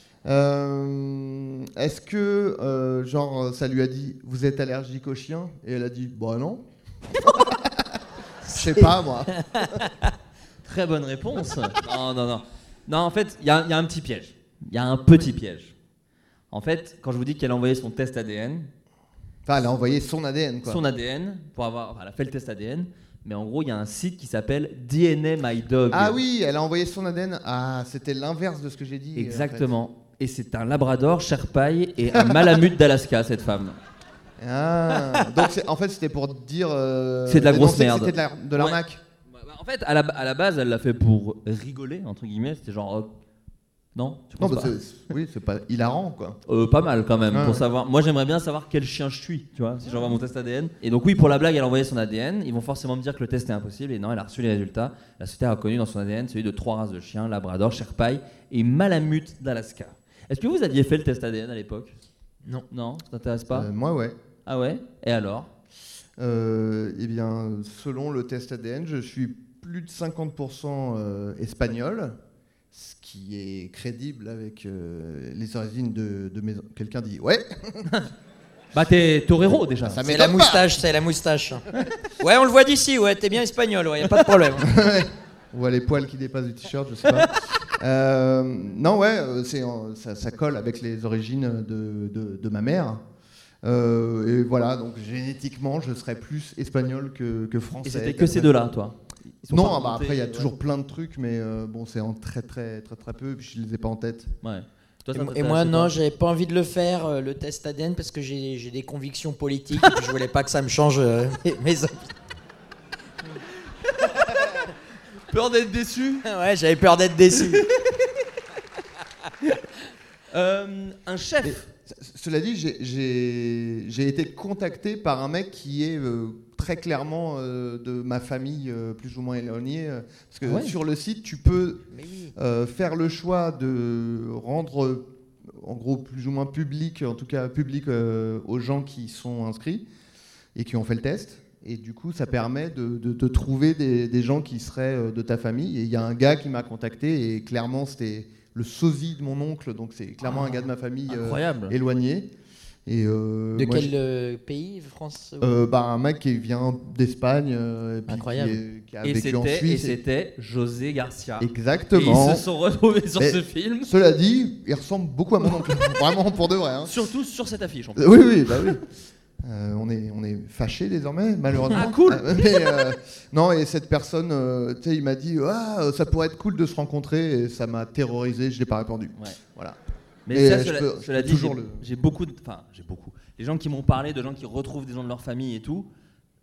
Euh, Est-ce que, euh, genre, ça lui a dit vous êtes allergique aux chiens? Et elle a dit bah non. Je sais pas moi. Très bonne réponse. Non, non, non. Non, en fait, il y, a il y a un petit piège. Il y a un petit piège. En fait, quand je vous dis qu'elle a envoyé son test A D N, Enfin, elle a envoyé son A D N quoi. son A D N, pour avoir, enfin, elle a fait le test A D N, mais en gros, il y a un site qui s'appelle D N A My Dog. Ah oui, elle a envoyé son A D N. Ah, c'était l'inverse de ce que j'ai dit. Exactement. Et c'est un Labrador, Sherpaï et un Malamute d'Alaska, cette femme. En fait. Ah, donc c'est- en fait c'était pour dire. euh, C'est de la grosse dénoncer que merde. C'était de la- de l'arnaque. Bah, bah, En fait, à la, à la base, elle l'a fait pour rigoler, entre guillemets. C'était genre. euh, non tu Non, penses bah, pas c'est- oui, c'est pas hilarant quoi. Euh, pas mal quand même Ouais. pour savoir. Moi j'aimerais bien savoir quel chien je suis, tu vois, si j'envoie mon test A D N. Et donc oui, pour la blague, elle a envoyé son A D N. Ils vont forcément me dire que le test est impossible. Et non, elle a reçu les résultats. La société a reconnu dans son A D N celui de trois races de chiens, Labrador, Sherpaï et Malamute d'Alaska. Est-ce que vous aviez fait le test A D N à l'époque? Non. Non, ça t'intéresse pas? Euh, moi ouais. Ah ouais? Et alors? Euh, eh bien, selon le test A D N, je suis plus de cinquante pour cent euh, espagnol, ce qui est crédible avec euh, les origines de, de mes... Quelqu'un dit ouais. Bah t'es torero déjà. Ça C'est m'étonne la pas. moustache, c'est la moustache. Ouais, on le voit d'ici, ouais, t'es bien espagnol, ouais, y a pas de problème. On voit les poils qui dépassent du t-shirt, je sais pas. Euh, non, ouais, euh, c'est, en- ça, ça colle avec les origines de, de, de ma mère. Euh, et voilà, donc génétiquement, je serais plus espagnol que, que français. Et c'était que ces deux-là, toi? Ils sont Non, pas ah bah remontés, après, il y a ouais. toujours plein de trucs, mais euh, bon, c'est en très, très, très, très peu, et puis je les ai pas en tête. Ouais. Toi, ça Et, et t'intéresse, moi, toi non, j'avais pas envie de le faire, euh, le test A D N, parce que j'ai j'ai des convictions politiques, et puis je voulais pas que ça me change euh, mes, mes opinions. Peur d'être déçu. Ouais, j'avais peur d'être déçu. Euh, un chef. Mais, c- cela dit, j'ai- j'ai j'ai été contacté par un mec qui est euh, très clairement euh, de ma famille euh, plus ou moins éloignée. euh, parce que Ah ouais. sur le site, tu peux Mais oui. euh, faire le choix de rendre, euh, en gros, plus ou moins public, en tout cas public euh, aux gens qui sont inscrits et qui ont fait le test. Et du coup, ça permet de, de, de trouver des, des gens qui seraient euh, de ta famille. Et il y a un gars qui m'a contacté et clairement, c'était le sosie de mon oncle. Donc, c'est clairement Ah, un gars de ma famille euh, Incroyable. éloigné. Et, euh, De moi, quel je- euh, pays, France ou- euh, bah, un mec qui vient d'Espagne, euh, et puis Incroyable. qui, est- qui a Et vécu en c'était, et Suisse. c'était José Garcia. Et Exactement. ils se sont retrouvés sur Mais- ce film, Cela dit, il ressemble beaucoup à mon oncle. Vraiment pour de vrai. hein. surtout sur cette affiche. En plus. Euh, Oui, oui, bah oui. Euh, on est, on est fâchés désormais, malheureusement. Ah, cool. Euh, mais, euh, non, et cette personne, euh, tu sais, il m'a dit, ah, ça pourrait être cool de se rencontrer, et ça m'a terrorisé, je l'ai pas répondu. Ouais. Voilà. Mais Mais, ça, euh, je cela, peux- je cela peux dit, toujours j'ai, le- j'ai beaucoup, de, enfin, j'ai beaucoup. Les gens qui m'ont parlé de gens qui retrouvent des gens de leur famille et tout,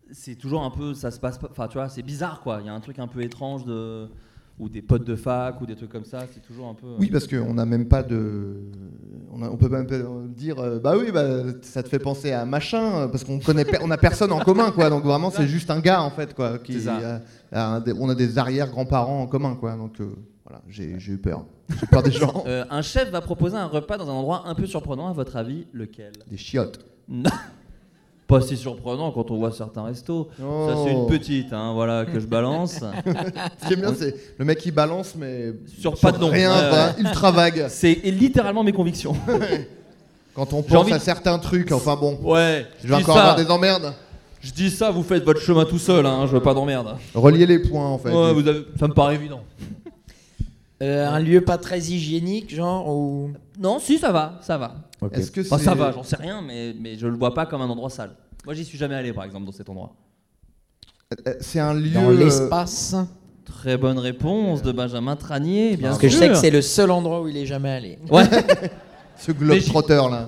c'est toujours un peu, ça se passe pas, enfin tu vois, c'est bizarre quoi. Il y a un truc un peu étrange de, ou des potes de fac ou des trucs comme ça. C'est toujours un peu. Oui, parce qu'on n'a même pas de, on, a, on peut même pas dire, euh, bah oui, bah ça te fait penser à machin, parce qu'on connaît, on a personne en commun quoi. Donc vraiment, c'est juste un gars en fait quoi. Qui, C'est ça. euh, a un des- on a des arrière-grands-parents en commun quoi. Donc euh, voilà, j'ai, j'ai eu peur. J'ai peur des gens. Euh, un chef va proposer un repas dans un endroit un peu surprenant. À votre avis, lequel? Des chiottes. Non. Pas si surprenant quand on voit certains restos. Oh. Ça c'est une petite, hein, voilà que je balance. Ce qui est bien, c'est le mec qui balance, mais Sur pas de nom. rien, Ouais, voilà, ouais. ultra vague. C'est littéralement mes convictions. Quand on J'ai pense envie à de- certains trucs, enfin bon, Ouais. je vais dis encore ça. avoir des emmerdes. Je dis ça, vous faites votre chemin tout seul, hein, je veux pas d'emmerde. Relier les points en fait. Ouais, vous avez- ça me paraît évident. Euh, un lieu pas très hygiénique, genre ou... Non, si, ça va, ça va. Est-ce que Enfin, c'est... ça va, j'en sais rien, mais, mais je le vois pas comme un endroit sale. Moi, j'y suis jamais allé, par exemple, dans cet endroit. Euh, c'est un lieu. Dans euh, l'espace. Très bonne réponse de Benjamin Tranier, bien Parce sûr. que je sais que c'est le seul endroit où il est jamais allé. Ouais. Ce globe-trotter là.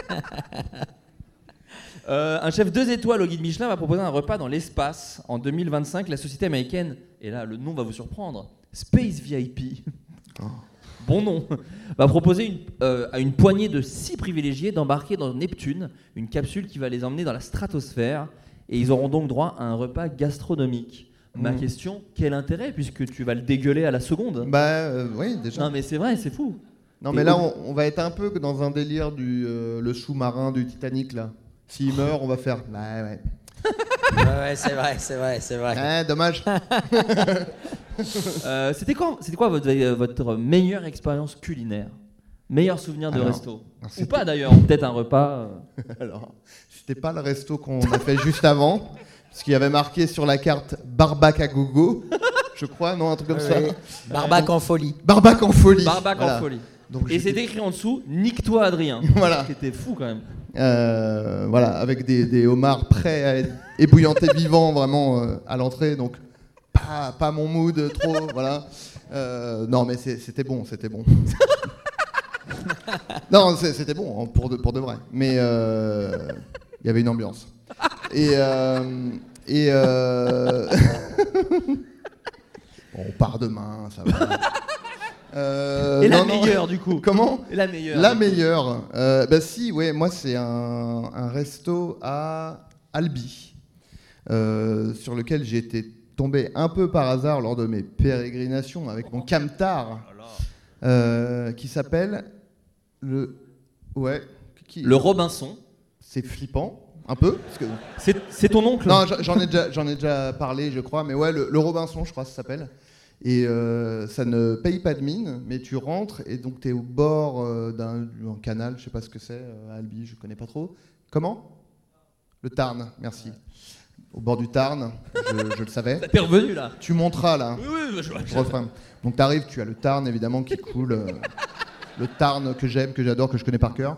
Euh, un chef deux étoiles au guide Michelin va proposer un repas dans l'espace. En deux mille vingt-cinq, la société américaine, et là le nom va vous surprendre, Space V I P, bon nom, va proposer une, euh, à une poignée de six privilégiés d'embarquer dans Neptune, une capsule qui va les emmener dans la stratosphère, et ils auront donc droit à un repas gastronomique. Ma Mmh. question, quel intérêt, puisque tu vas le dégueuler à la seconde? Bah euh, oui, déjà. Non mais c'est vrai, c'est fou. Non mais là, on, on va être un peu dans un délire du euh, le sous-marin du Titanic là. S'il meurt, on va faire. Ouais, ouais. Ouais, ouais, c'est vrai, c'est vrai, c'est vrai. Ouais, dommage. Euh, c'était quoi, c'était quoi votre, euh, votre meilleure expérience culinaire? Meilleur souvenir de Alors, resto? alors, Ou c'était- pas d'ailleurs, peut-être un repas. euh. Alors, c'était pas le resto qu'on a fait juste avant, parce qu'il y avait marqué sur la carte Barbac à gogo, je crois, non, un truc comme ça. Ouais. Barbac en folie. Barbac en folie. Barbac Voilà. en folie. Donc, Et j'étais- c'est écrit en dessous, nique-toi Adrien. Voilà. Ce qui était fou quand même. Euh, voilà, avec des, des homards prêts à être ébouillantés vivants vraiment euh, à l'entrée, donc pas, pas mon mood trop, voilà. Euh, non, mais c'est- c'était bon, c'était bon. Non, c'est- c'était bon hein, pour de, pour de vrai, mais euh, il y avait une ambiance. Et, euh, et euh... bon, on part demain, ça va. Euh, Et la non, non. meilleure du coup. Comment? Et la meilleure. La meilleure, euh, bah si, ouais, moi c'est un, un resto à Albi, euh, sur lequel j'ai été tombé un peu par hasard lors de mes pérégrinations avec mon camtar, euh, qui s'appelle le, ouais, qui- Le Robinson. c'est flippant, un peu, parce que C'est c'est ton oncle? non, j'en- j'en ai déjà, j'en ai déjà parlé, je crois, mais ouais, le, le Robinson, je crois, ça s'appelle. Et euh, ça ne paye pas de mine, mais tu rentres et donc tu es au bord euh, d'un d'un canal, je sais pas ce que c'est, euh, à Albi, je connais pas trop. Comment? Le Tarn, merci. Au bord du Tarn, je, je le savais. T'es revenu là. Tu monteras là, Oui, oui, je vois. je refrain. Donc tu arrives, tu as le Tarn évidemment qui coule, euh, le Tarn que j'aime, que j'adore, que je connais par cœur.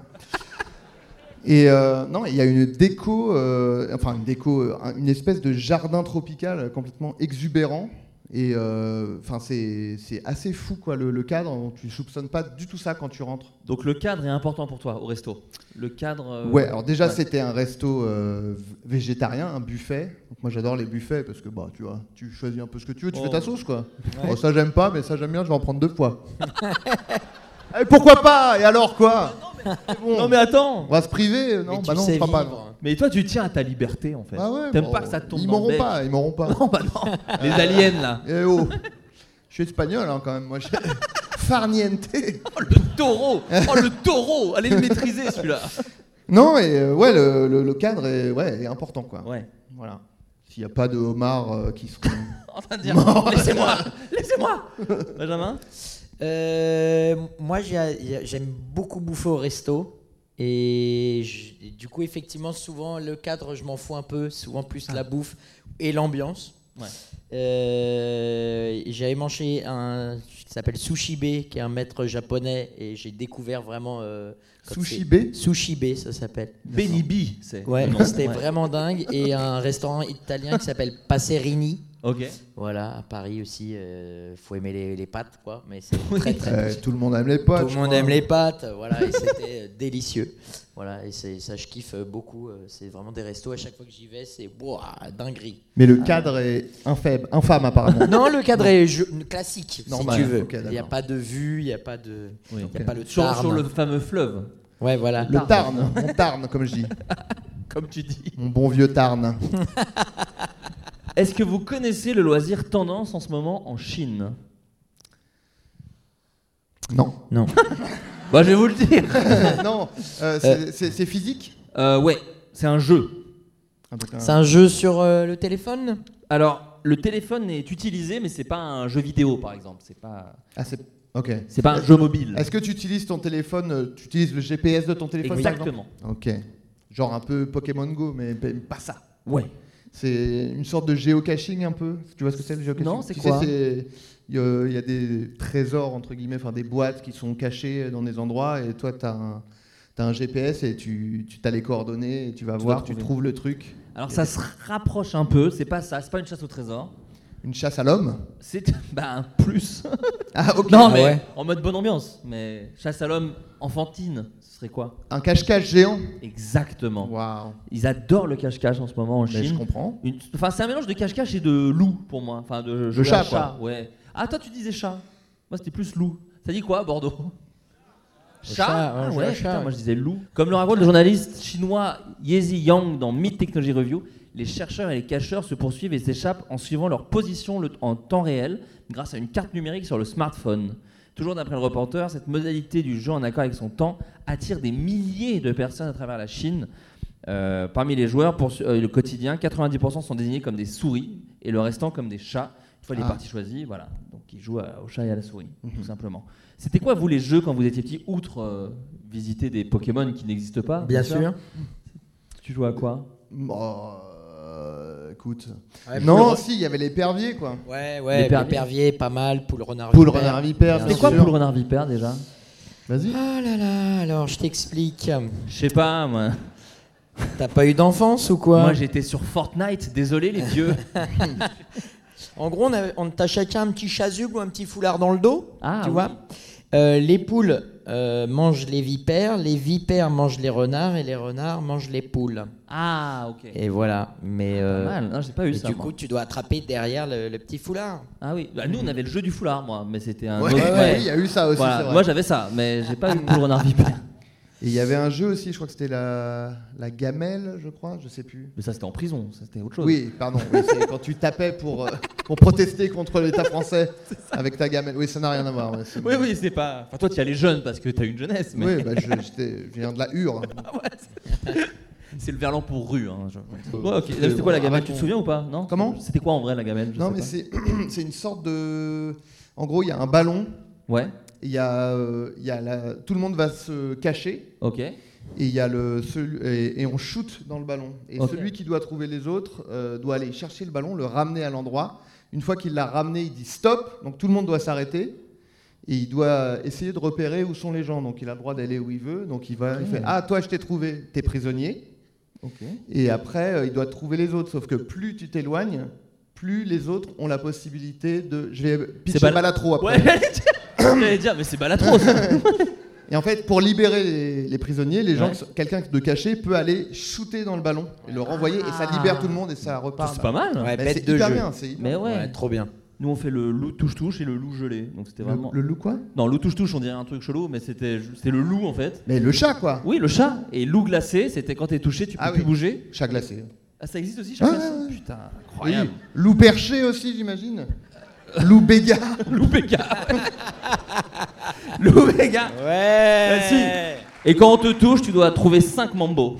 Et euh, non, il y a une déco, euh, enfin une déco, euh, une espèce de jardin tropical complètement exubérant. Et euh, enfin c'est c'est assez fou quoi le, le cadre. Tu soupçonnes pas du tout ça quand tu rentres. Donc le cadre est important pour toi au resto. Le cadre. euh, Ouais, alors déjà ouais. c'était un resto euh, végétarien, un buffet. Donc moi j'adore les buffets parce que bah tu vois, tu choisis un peu ce que tu veux, tu Oh. fais ta sauce quoi. Bon, ça j'aime pas, mais ça j'aime bien, je vais en prendre deux fois. Et pourquoi pas? Et alors quoi? C'est bon. Non mais attends. On va se priver? Non, Mais tu bah non, on sais fera pas. vivre. non. Mais toi tu tiens à ta liberté en fait. Ah ouais, T'aimes bon, pas que ça te tombe Ils dans le m'auront bec. pas, ils m'auront pas. Non bah non. Les aliens là. Eh oh, je suis espagnol hein, quand même, moi. Je... Farniente. Oh le taureau. Oh le taureau. Allez le maîtriser celui-là. Non, et euh, ouais, le, le- le cadre est, ouais, est important quoi. Ouais. Voilà. S'il n'y a pas de homards euh, qui seront. En train de dire. Laissez-moi. Laissez-moi. Benjamin. Euh, moi, j'ai- j'aime beaucoup bouffer au resto. Et je- du coup, effectivement, souvent, le cadre, je m'en fous un peu. Souvent, plus la bouffe et l'ambiance. Ouais. Euh, J'avais mangé un qui s'appelle Sushi B, qui est un maître japonais. Et j'ai découvert vraiment... euh, quand Sushi c'est- B Sushi B, ça s'appelle. Benny B. C'est. Ouais, le nom. c'était Ouais. vraiment dingue. Et un restaurant italien qui s'appelle Passerini. Ok. Voilà, à Paris aussi, euh, faut aimer les, les pâtes, quoi. Mais c'est très très. Euh, tout le monde aime les potes. Tout le je monde crois. aime les pâtes, voilà, et c'était euh, délicieux. Voilà, et c'est, ça, je kiffe beaucoup. euh, C'est vraiment des restos. À chaque fois que j'y vais, c'est boah, dinguerie. Mais le cadre est infaible, infâme apparemment. Non, le cadre est je- classique, Normal, si tu veux. ok, Il n'y a d'accord. pas de vue, il n'y a pas de, Oui, il y a ok. pas le Sur, Tarn. sur le fameux fleuve, Ouais, voilà. Le Tarn, mon Tarn, comme je dis. comme tu dis. Mon bon vieux Tarn. Est-ce que vous connaissez le loisir tendance en ce moment en Chine? Non. Non. Bah, je vais vous le dire. non, euh, c'est, c'est- c'est physique. Euh, ouais, c'est un jeu. Ah, donc, un- C'est un jeu sur euh, le téléphone. Alors, le téléphone est utilisé, mais c'est pas un jeu vidéo, par exemple. C'est pas, Ah, c'est... Ok. c'est pas un jeu mobile. Est-ce que tu utilises ton téléphone, euh, tu utilises le G P S de ton téléphone par Exactement. exemple Ok. Genre un peu Pokémon Go, mais mais pas ça. Ouais. C'est une sorte de géocaching un peu. Tu vois ce que c'est le géocaching? Non, c'est Tu quoi sais, c'est- Il y, a, il y a des trésors, entre guillemets, enfin des boîtes qui sont cachées dans des endroits et toi, tu as un, t'as un G P S et tu, tu as les coordonnées et tu vas Tu voir, dois tu trouver. trouves le truc. Alors, ça se rapproche un peu. C'est pas ça. C'est pas une chasse au trésor. Une chasse à l'homme? C'est bah, un plus. Ah, ok. Non, Ah mais ouais. en mode bonne ambiance. Mais chasse à l'homme enfantine, ce serait quoi? Un cache-cache géant? Exactement. Waouh. Ils adorent le cache-cache en ce moment en Mais Chine. je comprends. Une- Enfin, c'est un mélange de cache-cache et de loup pour moi. Enfin, de, jouer chat, à quoi. Ouais. Ah, toi, tu disais chat. Moi, c'était plus loup. Ça dit quoi, Bordeaux? Chat, Ah ouais, ouais, chat, putain, ouais. moi je disais loup. Comme le raconte le journaliste chinois Yezi Yang dans Myth Technology Review, les chercheurs et les cacheurs se poursuivent et s'échappent en suivant leur position le- en temps réel grâce à une carte numérique sur le smartphone. Toujours d'après le reporter, cette modalité du jeu en accord avec son temps attire des milliers de personnes à travers la Chine. Euh, parmi les joueurs, pour euh, le quotidien, quatre-vingt-dix pour cent sont désignés comme des souris et le restant comme des chats. Une fois les Ah. parties choisies, voilà. Donc ils jouent à- au chat et à la souris, tout simplement. C'était quoi, vous, les jeux quand vous étiez petit, outre euh, visiter des Pokémon qui n'existent pas? Bien sûr. Tu jouais à quoi? Bon, euh, écoute. Ouais, non, poule- si, il y avait l'épervier, quoi. Ouais, ouais, L'épervier. l'épervier, pas mal. Poule renard Poule vipère. renard vipère, Bien C'était bien quoi sûr. Poule Renard Vipère déjà? Vas-y. Ah là là, alors je t'explique. Je sais pas, moi. T'as pas eu d'enfance ou quoi? Moi j'étais sur Fortnite, désolé les vieux. En gros, on, a, on t'a chacun un petit chasuble ou un petit foulard dans le dos, Ah, tu oui. vois. Euh, les poules euh, mangent les vipères, les vipères mangent les renards et les renards mangent les poules. Ah, ok. Et voilà. Mais Pas euh, mal, non, j'ai pas eu et ça. du moi. coup, tu dois attraper derrière le, le petit foulard. Ah oui, bah, nous on avait le jeu du foulard, moi, mais c'était un Ouais, autre. ouais, il y a eu ça aussi, Voilà, c'est vrai. moi j'avais ça, mais j'ai pas eu Poule Renard Vipère. Et il y avait un jeu aussi, je crois que c'était la, la gamelle, je crois, je sais plus. Mais ça c'était en prison, ça c'était autre chose. Oui, pardon, oui, c'est quand tu tapais pour, euh, pour protester contre l'État français avec ta gamelle. Oui, ça n'a rien à voir. ouais, c'est- Oui, oui, c'est pas. Enfin, toi, tu y allais jeune parce que t'as une jeunesse, mais Oui, bah, je, j'étais- je viens de la Hure. c'est le verlan pour rue. Hein, je- Ouais, ok. Euh, C'était quoi la bon, gamelle? arrête, Tu te on- souviens ou pas? Non. Comment? C'était quoi en vrai la gamelle? Je Non, sais mais pas. c'est, c'est une sorte de. En gros, il y a un ballon. Ouais. Il y a, euh, il y a la- tout le monde va se cacher. Ok. Et, il y a le, celui- et, et on shoot dans le ballon. Et Ok. celui qui doit trouver les autres euh, doit aller chercher le ballon, le ramener à l'endroit. Une fois qu'il l'a ramené, il dit stop. Donc tout le monde doit s'arrêter. Et il doit essayer de repérer où sont les gens. Donc il a le droit d'aller où il veut. Donc il, va, il fait ah, toi, je t'ai trouvé, t'es prisonnier. Ok. Et après, euh, il doit trouver les autres. Sauf que plus tu t'éloignes, plus les autres ont la possibilité de. Je vais pitcher bala- Balatro après. Ouais, j'allais dire, j'allais dire, mais c'est balatro ça. Et en fait, pour libérer les, les prisonniers, les gens, Ouais. quelqu'un de caché peut aller shooter dans le ballon et le renvoyer et ça libère tout le monde et ça repart. C'est pas mal. Ouais, Mais bête c'est de hyper jeu. bien. C'est hyper Mais bien. ouais. Ouais, trop bien. Nous on fait le loup touche-touche et le loup gelé. Donc c'était Le, vraiment. le loup quoi? Non, loup touche-touche, on dirait un truc chelou, mais c'était c'était le loup en fait. Mais le chat quoi. Oui, le chat. Et loup glacé, c'était quand t'es touché, tu peux Ah plus oui. bouger. Chat glacé. Ah, ça existe aussi, chat Ah, glacé ouais, ouais. Putain, Oui. incroyable. Loup perché aussi, j'imagine. Loup béga. Loup béga. Loup béga. Ouais. Ah, si. Et quand on te touche, tu dois trouver cinq mambos.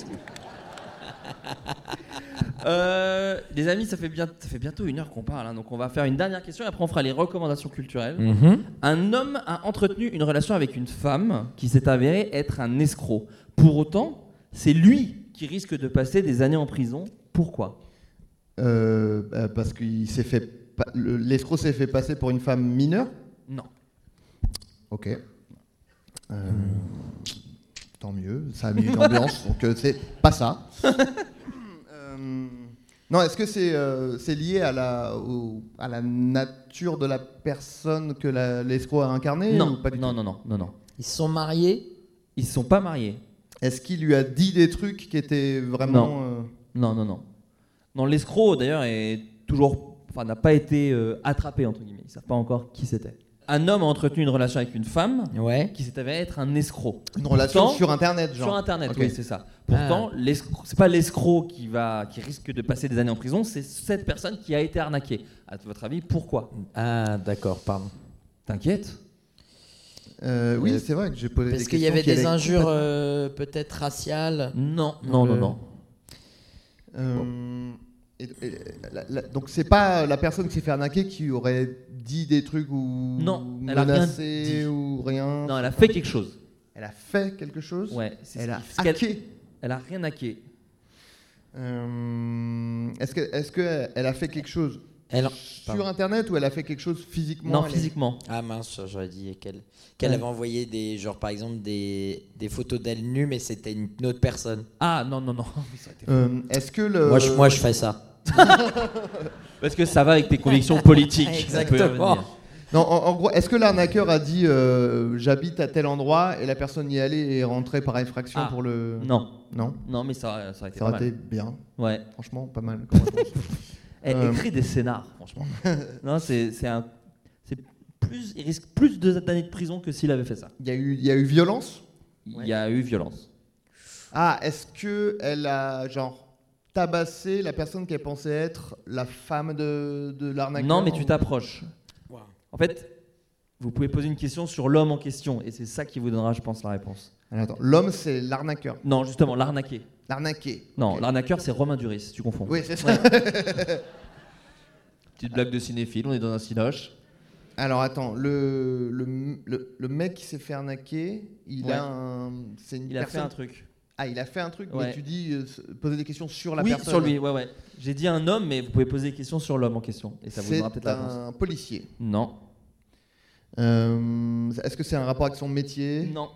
Euh, les amis, ça fait, bien, ça fait bientôt une heure qu'on parle, hein, donc on va faire une dernière question et après on fera les recommandations culturelles. Mhm. Un homme a entretenu une relation avec une femme qui s'est avérée être un escroc. Pour autant, c'est lui qui risque de passer des années en prison. Pourquoi? Euh, bah, parce qu'il s'est fait. pa- le- L'escroc s'est fait passer pour une femme mineure. Non. Ok. Euh, tant mieux, ça a mis une ambiance, donc euh, c'est pas ça. Euh, Non, est-ce que c'est euh, c'est lié à la, au- à la nature de la personne que la- l'escroc a incarnée Non, ou pas du non, tout non, non, non, non. Ils se sont mariés. Ils se sont pas mariés. Est-ce qu'il lui a dit des trucs qui étaient vraiment... euh, Non, non, non. Non, l'escroc d'ailleurs est toujours, enfin, n'a pas été euh, attrapé entre guillemets. Ils savent pas encore qui c'était. Un homme a entretenu une relation avec une femme Ouais. qui s'est avéré être un escroc. Une relation Pourtant- sur Internet, genre Sur Internet, Ok. oui, c'est ça. Pourtant, l'escroc- c'est pas l'escroc qui va, qui risque de passer des années en prison, c'est cette personne qui a été arnaquée. À votre avis, pourquoi? Ah, d'accord, pardon. T'inquiète. Euh, oui, Euh, c'est vrai que j'ai posé des Parce questions. qu'il y avait qui des allaient injures complètement- euh, peut-être raciales. Non, non, non, Euh, non. Euh, et- et- la- la- donc c'est pas la personne qui s'est fait arnaquer qui aurait dit des trucs ou Non, elle a rien menacé dit. ou rien. Non, elle a fait quelque chose. Elle a fait quelque chose. Ouais, c'est Elle ce a qui- ce qu'elle- hacké. Elle a rien hacké. Euh, est-ce que est-ce que elle a fait quelque chose Elle... sur Pardon. Internet ou elle a fait quelque chose physiquement Non, elle est- physiquement. Ah mince, j'aurais dit qu'elle qu'elle Ouais. avait envoyé des, genre par exemple des, des photos d'elle nue, mais c'était une autre personne. Ah non, non, non. Oui, ça aurait été fou. Euh, Est-ce que le Moi, je, moi, je fais ça. Parce que ça va avec tes convictions politiques. ça peut y Exactement. revenir. Non, en, en gros, est-ce que l'arnaqueur a dit euh, j'habite à tel endroit et la personne y allait et est rentrée par effraction Ah, pour le Non, non non, mais ça, ça aurait été Ça pas aurait mal. été bien, Ouais. franchement, pas mal. comme réponse. Elle Euh, écrit des scénars, franchement. non, c'est c'est un, c'est plus, il risque plus de- d'années de prison que s'il avait fait ça. Il y a eu il y a eu violence. Il y a eu violence. Ah, est-ce que elle a genre tabassé la personne qu'elle pensait être la femme de, de l'arnaqueur Non, mais tu t'approches. Wow. En fait, vous pouvez poser une question sur l'homme en question, et c'est ça qui vous donnera, je pense, la réponse. Alors, attends, l'homme c'est l'arnaqueur. Non, justement, l'arnaqué. L'arnaqué. Non, Ok. l'arnaqueur, c'est Romain Duris, tu confonds. Oui, c'est ça. Petite blague de cinéphile, on est dans un cinoche. Alors attends, le, le, le, le mec qui s'est fait arnaquer, il Ouais. a un. C'est une Il a fait personne. un truc. Ah, il a fait un truc, Ouais. mais tu dis euh, s- poser des questions sur la oui, personne. sur lui, ouais, ouais. J'ai dit un homme, mais vous pouvez poser des questions sur l'homme en question, et ça vous C'est donnera peut-être la réponse. un policier. Non. Euh, Est-ce que c'est un rapport avec son métier Non.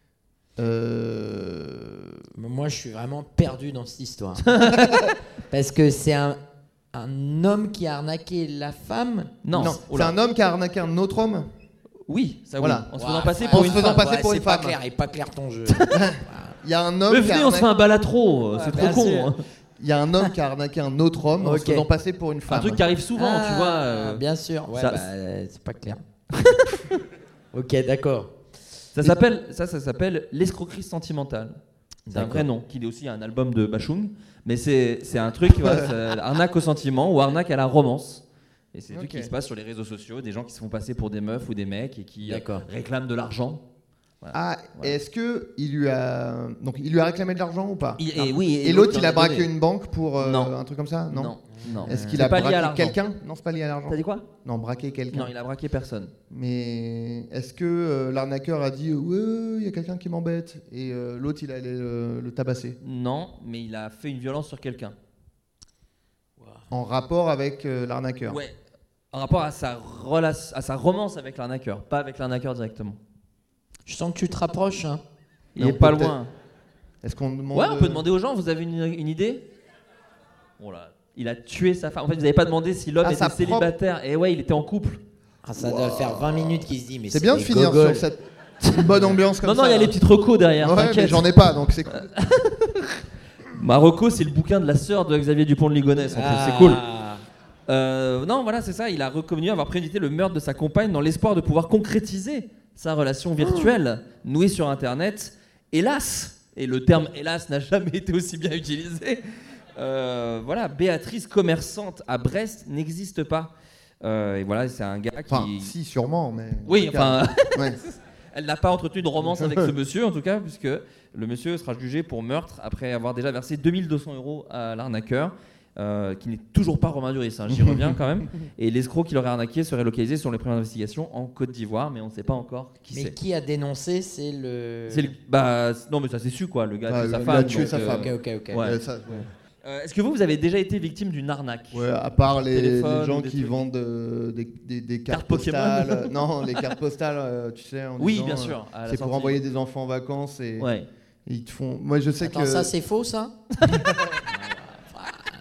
Euh, Moi, je suis vraiment perdu dans cette histoire. Parce que c'est un, un homme qui a arnaqué la femme. Non. Non, Oh c'est là. un homme qui a arnaqué un autre homme. Oui, ça Voilà. oui. En se Ouah, faisant passer frère, pour en une se faisant femme. passer Ouais, pour c'est une pas femme. clair, il est pas clair ton jeu. Il y a un homme Mais qui a venez, on se fait arnaqué- un balatro, Ouais, c'est trop bien con. sûr. hein. il y a un homme qui a arnaqué un autre homme en se Ok. faisant passer pour une femme. Un truc qui arrive souvent, Ah, tu vois. euh, Bien sûr. Ouais, ça- bah, euh, c'est pas clair. Ok, d'accord. Ça s'appelle, ça, ça s'appelle l'escroquerie sentimentale. C'est un D'accord. vrai nom, qui est aussi un album de Bachung, mais c'est c'est un truc, voilà, c'est arnaque au sentiment ou arnaque à la romance. Et c'est un truc Ok. qui se passe sur les réseaux sociaux, des gens qui se font passer pour des meufs ou des mecs et qui euh, D'accord. réclament de l'argent. Ah, Ouais. est-ce que il lui a donc il lui a réclamé de l'argent ou pas Il- et oui, Et l'autre, il en a braqué donné. une banque pour euh, Non. un truc comme ça Non, non. Est-ce qu'il C'est a pas lié à braqué l'argent. quelqu'un Non, c'est pas lié à l'argent. T'as dit quoi? Non, braquer quelqu'un. Non, il a braqué personne. Mais est-ce que euh, l'arnaqueur a dit ouais, ouais, il y a quelqu'un qui m'embête et euh, l'autre il allait le, le tabasser Non, mais il a fait une violence sur quelqu'un. en rapport avec euh, l'arnaqueur. Ouais. En rapport à sa, rela- à sa romance avec l'arnaqueur, pas avec l'arnaqueur directement. Je sens que tu te rapproches. Hein. Il Mais est on pas peut peut-être- loin. Est-ce qu'on demande Ouais, on peut demander aux gens, vous avez une, une idée? Oh là, il a tué sa femme. En fait, vous n'avez pas demandé si l'homme Ah, était sa propre- célibataire. Et ouais, il était en couple. Ah, ça doit faire vingt minutes qu'il se dit, mais C'est bien de des finir gogoles. sur cette bonne ambiance comme Non, ça. non, il y a les petites recos derrière. Ouais, mais T'inquiète. j'en ai pas donc c'est cool. Marocco, c'est le bouquin de la sœur de Xavier Dupont de Ligonnès. En plus, Ah. c'est cool. Euh, non, voilà, c'est ça. Il a reconnu avoir prémédité le meurtre de sa compagne dans l'espoir de pouvoir concrétiser sa relation virtuelle nouée sur Internet. Hélas, et le terme hélas n'a jamais été aussi bien utilisé. euh, voilà, Béatrice, commerçante à Brest, n'existe pas. Euh, et voilà, c'est un gars qui. Enfin, si sûrement, mais. en Oui, tout cas, enfin. ouais. Elle n'a pas entretenu de romance avec ce monsieur, en tout cas, puisque le monsieur sera jugé pour meurtre après avoir déjà versé deux mille deux cents euros à l'arnaqueur, euh, qui n'est toujours pas Romain Duris, hein, j'y reviens quand même. Et l'escroc qui l'aurait arnaqué serait localisé sur les premières investigations en Côte d'Ivoire, mais on ne sait pas encore qui Mais c'est. qui a dénoncé, c'est le. C'est le- bah, non, mais ça c'est su quoi, le gars a Bah, tué sa il a femme. tué donc, sa euh, femme. Ok, ok, ok. Ouais. Euh, ça- euh, Est-ce que vous, vous avez déjà été victime d'une arnaque? Ouais, à part les, Téléphone les gens ou des qui trucs. vendent euh, des, des- des cartes, Cartes Pokémon. postales. euh, non, les cartes postales, euh, tu sais. En Oui, disant, bien euh, sûr. à la C'est pour sortie. envoyer des enfants en vacances et, Ouais. et ils te font. Moi, je sais Attends, que. ça c'est faux, ça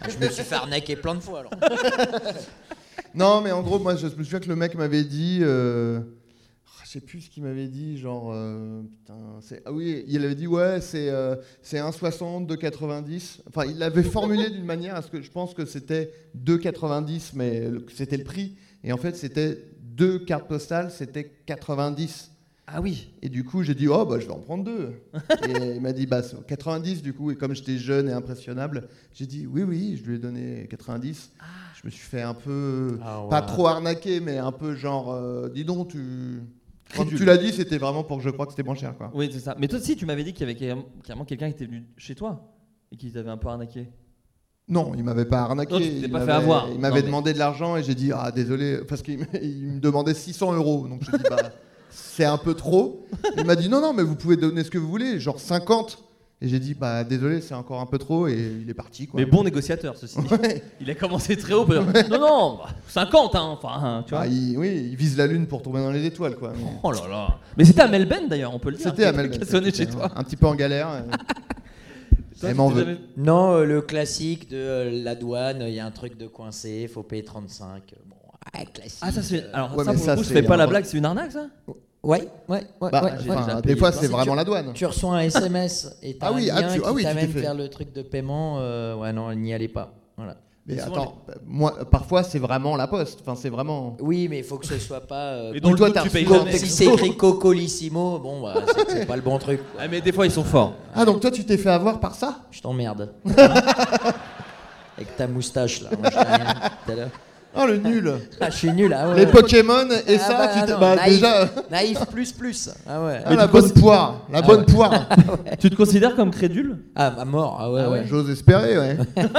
Je me suis fait arnaquer plein de fois alors. Non, mais en gros, moi, je me souviens que le mec m'avait dit. Euh... Je sais plus ce qu'il m'avait dit, genre. Euh... Putain, c'est... Ah oui, il avait dit, ouais, c'est, euh, c'est un virgule soixante, deux virgule quatre-vingt-dix. Enfin, il l'avait formulé d'une manière à ce que je pense que c'était deux virgule quatre-vingt-dix, mais c'était le prix. Et en fait, c'était deux cartes postales, c'était quatre-vingt-dix. Ah oui. Et du coup, j'ai dit, oh, bah, je vais en prendre deux. Et il m'a dit, bah, c'est quatre-vingt-dix, du coup. Et comme j'étais jeune et impressionnable, j'ai dit, oui, oui, je lui ai donné quatre-vingt-dix. Ah. Je me suis fait un peu, ah, ouais. pas trop arnaquer, mais un peu genre, euh, dis donc, tu... Quand tu l'as dit, c'était vraiment pour que je croie que c'était moins cher, quoi. Oui, c'est ça. Mais toi aussi, tu m'avais dit qu'il y avait carrément quelqu'un qui était venu chez toi et qui t'avait un peu arnaqué. Non, il m'avait pas arnaqué. Non, tu t'es il pas m'avait, fait avoir. Il m'avait non, mais... demandé de l'argent et j'ai dit, ah, désolé, parce qu'il me, il me demandait six cents euros. Donc j'ai dit, bah, c'est un peu trop. Il m'a dit, non, non, mais vous pouvez donner ce que vous voulez, genre cinquante. Et j'ai dit, bah désolé, c'est encore un peu trop, et il est parti, quoi. Mais bon négociateur, ceci dit. Ouais. Il a commencé très haut. Ouais. Non, non, cinquante, hein, enfin, tu vois. Ah, il, oui, il vise la lune pour tomber dans les étoiles, quoi. Mais... Oh là là. Mais c'était à Melbourne, d'ailleurs, on peut le dire. C'était à Melbourne. Qui a sonné chez toi. Un, un petit peu en galère. Toi, elle m'en veut. Jamais... Non, euh, le classique de euh, la douane, il y a un truc de coincé, il faut payer trente-cinq. Bon, ouais, classique. Ah, ça, c'est. Alors, ouais, ça, pour ça, le coup, je fais pas la blague, c'est une arnaque, ça? Ouais, ouais, ouais. Bah, ouais, ouais. ouais. Des fois, c'est si vraiment tu, la douane. Tu reçois un S M S et t'as ah oui, un lien ah, tu, qui ah oui, t'amène faire le truc de paiement. Euh, ouais, non, n'y allez pas. Voilà. Mais attends, les... moi, parfois, c'est vraiment la poste. Enfin, c'est vraiment. Oui, mais il faut que ce soit pas. Euh, et donc, toi, tu payes jamais. Si c'est écrit Cocolissimo, bon, bah, c'est, c'est pas le bon truc. Ah, mais des fois, ils sont forts. Ah, donc toi, tu t'es fait avoir par ça? Je t'emmerde. Avec ta moustache, là. Moi, je t'ai rien tout à l'heure. Oh le nul. Ah, je suis nul. Ah, ouais. Les Pokémon et ah, ça, bah, tu t'es... non, bah, naïf, déjà. Naïf plus plus. Ah ouais. Ah, la bonne cons... poire. La ah, bonne ouais. poire. Ah, ouais. Tu te considères comme crédule? Ah, à mort. Ah ouais, ah, ouais. ouais. J'ose espérer, ouais.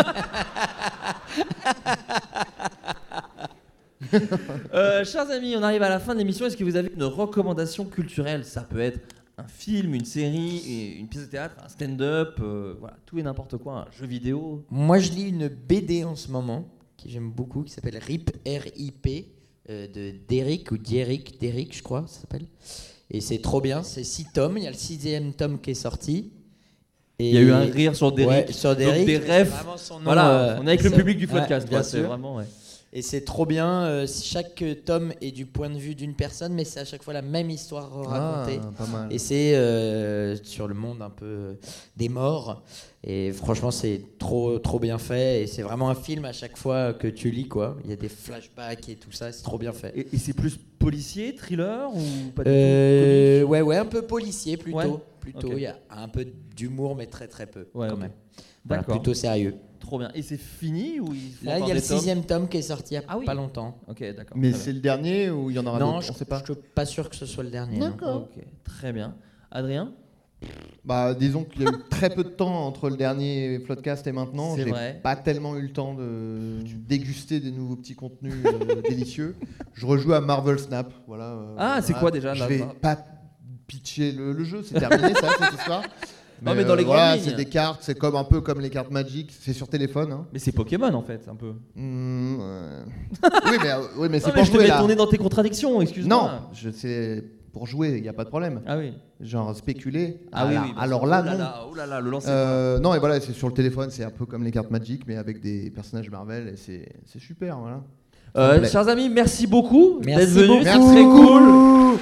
euh, chers amis, on arrive à la fin de l'émission. Est-ce que vous avez une recommandation culturelle? Ça peut être un film, une série, une pièce de théâtre, un stand-up, euh, voilà, tout et n'importe quoi, un jeu vidéo. Moi, je lis une B D en ce moment que j'aime beaucoup, qui s'appelle R I P, R I P, euh, de Derrick ou Derrick, Derrick, je crois, ça s'appelle. Et c'est trop bien, c'est six tomes, il y a le sixième tome qui est sorti. Et il y a eu un rire sur Derrick, ouais, sur Derrick, des refs. Voilà, euh, on est avec le public du podcast, ouais, bien quoi, sûr. C'est vraiment, ouais. Et c'est trop bien, euh, chaque tome est du point de vue d'une personne, mais c'est à chaque fois la même histoire racontée. Ah, pas mal. Et c'est euh, sur le monde un peu euh, des morts. Et franchement, c'est trop, trop bien fait. Et c'est vraiment un film à chaque fois que tu lis, quoi. Il y a des flashbacks et tout ça, c'est trop bien fait. Et, et c'est plus policier, thriller ou pas du euh, tout? Ouais, ouais, un peu policier plutôt. Ouais. Plutôt, okay. Il y a un peu d'humour, mais très très peu ouais, quand okay. même. D'accord. Voilà, plutôt sérieux. Trop bien. Et c'est fini ou il faut Là, il y a le sixième tome qui est sorti il n'y a ah, oui. pas longtemps. Ok, d'accord. Mais c'est bien. Le dernier ou il y en aura non, d'autres? Je, on sait pas. Je suis pas sûr que ce soit le dernier. D'accord. Ok, très bien. Adrien? Bah, disons qu'il y a eu très peu de temps entre le dernier Floodcast et maintenant. C'est J'ai vrai. pas tellement eu le temps de déguster des nouveaux petits contenus euh, délicieux. Je rejoue à Marvel Snap. Voilà. Euh, ah, voilà. c'est quoi déjà? Je vais pas pitcher le, le jeu, c'est terminé ça, cette histoire. Mais non, mais dans euh, les voilà, grandes lignes. C'est des cartes, c'est comme un peu comme les cartes Magic, c'est sur téléphone. Hein. Mais c'est Pokémon en fait, un peu. Mmh, ouais. oui, mais, euh, oui, mais c'est non, pour mais jouer je te là. On est dans tes contradictions, excuse-moi. Non, je, c'est pour jouer, il n'y a pas de problème. Ah oui. Genre spéculer. Ah, ah oui, là, oui. Alors là, oh là non. Là, oh là là, le lancer. Euh, non, et voilà, c'est sur le téléphone, c'est un peu comme les cartes Magic, mais avec des personnages Marvel, et c'est, c'est super, voilà. Euh, chers amis, merci beaucoup merci d'être venus, c'est très cool.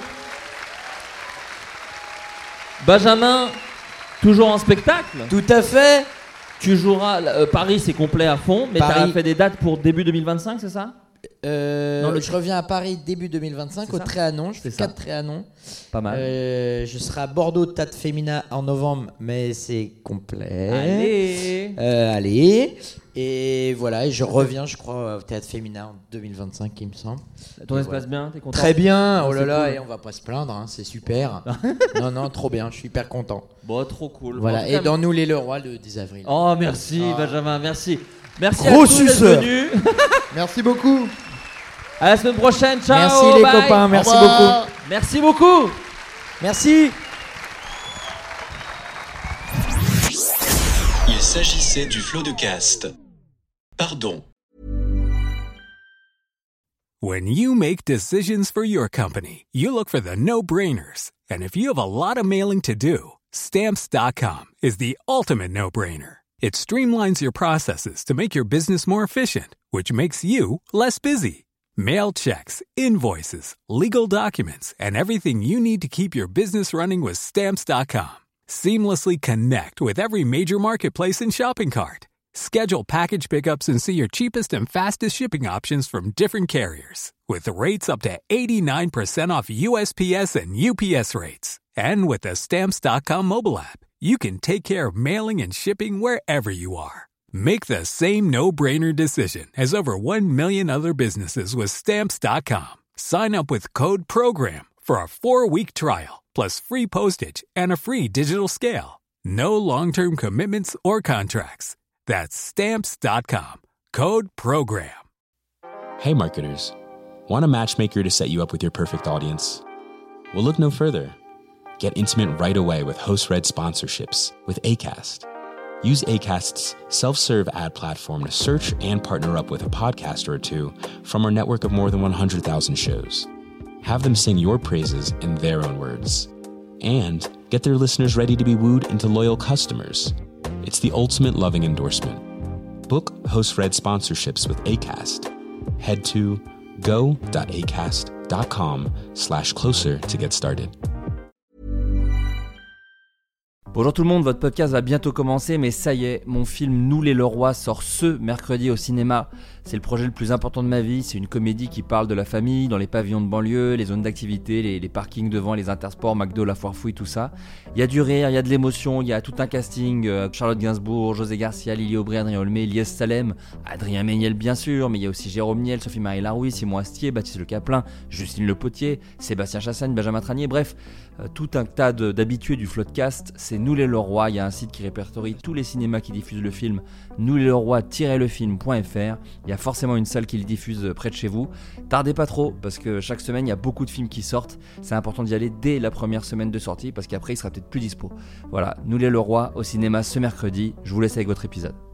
Benjamin, toujours en spectacle? Tout à fait. Tu joueras, euh, Paris c'est complet à fond, mais tu as fait des dates pour début deux mille vingt-cinq, c'est ça? euh, non, le... Je reviens à Paris début deux mille vingt-cinq c'est au Trianon, je fais quatre Trianon. Pas mal. Euh, je serai à Bordeaux Théâtre Féminin en novembre, mais c'est complet. Allez euh, Allez Et voilà, et je reviens, je crois, au Théâtre Féminin en deux mille vingt-cinq, il me semble. Ton se passe bien, t'es content? Très bien, oh là là, cool. Et on va pas se plaindre, hein, c'est super. non, non, trop bien, je suis hyper content. Bon, trop cool. Voilà, et dans Nous les Leroy le dix avril. Oh, merci ah. Benjamin, merci. Merci Gros à tous d'être venus. Merci beaucoup. À la semaine prochaine, ciao. Merci les bye. copains, merci beaucoup. Merci beaucoup. Merci. Il s'agissait du flot de cast. Pardon. When you make decisions for your company, you look for the no-brainers. And if you have a lot of mailing to do, Stamps dot com is the ultimate no-brainer. It streamlines your processes to make your business more efficient, which makes you less busy. Mail checks, invoices, legal documents, and everything you need to keep your business running with Stamps dot com. Seamlessly connect with every major marketplace and shopping cart. Schedule package pickups and see your cheapest and fastest shipping options from different carriers, with rates up to eighty-nine percent off U S P S and U P S rates. And with the Stamps dot com mobile app, you can take care of mailing and shipping wherever you are. Make the same no-brainer decision as over one million other businesses with Stamps dot com. Sign up with code PROGRAM for a four-week trial, plus free postage and a free digital scale. No long-term commitments or contracts. That's Stamps dot com. Code PROGRAM. Hey marketers, want a matchmaker to set you up with your perfect audience? Well, look no further. Get intimate right away with host-read sponsorships with Acast. Use Acast's self-serve ad platform to search and partner up with a podcaster or two from our network of more than one hundred thousand shows. Have them sing your praises in their own words. And get their listeners ready to be wooed into loyal customers. It's the ultimate loving endorsement. Book host-read sponsorships with Acast. Head to go.acast.com slash closer to get started. Bonjour tout le monde, votre podcast va bientôt commencer, mais ça y est, mon film Nous les Leroy sort ce mercredi au cinéma. C'est le projet le plus important de ma vie, c'est une comédie qui parle de la famille, dans les pavillons de banlieue, les zones d'activité, les, les parkings devant, les intersports, McDo, la foire fouille, tout ça. Il y a du rire, il y a de l'émotion, il y a tout un casting, euh, Charlotte Gainsbourg, José Garcia, Lily Aubry, Adrien Olmé, Lies Salem, Adrien Méniel bien sûr, mais il y a aussi Jérôme Niel, Sophie-Marie Larouille, Simon Astier, Baptiste Le Caplin, Justine Le Potier, Sébastien Chassagne, Benjamin Tranier, bref, euh, tout un tas de, d'habitués du Floodcast. C'est Nous les Leroy, il y a un site qui répertorie tous les cinémas qui diffusent le film, nous les leroy tiret le film point f r. Il y a forcément une salle qui le diffuse près de chez vous. Tardez pas trop, parce que chaque semaine il y a beaucoup de films qui sortent. C'est important d'y aller dès la première semaine de sortie, parce qu'après il sera peut-être plus dispo. Voilà, Nous les Leroy au cinéma ce mercredi. Je vous laisse avec votre épisode.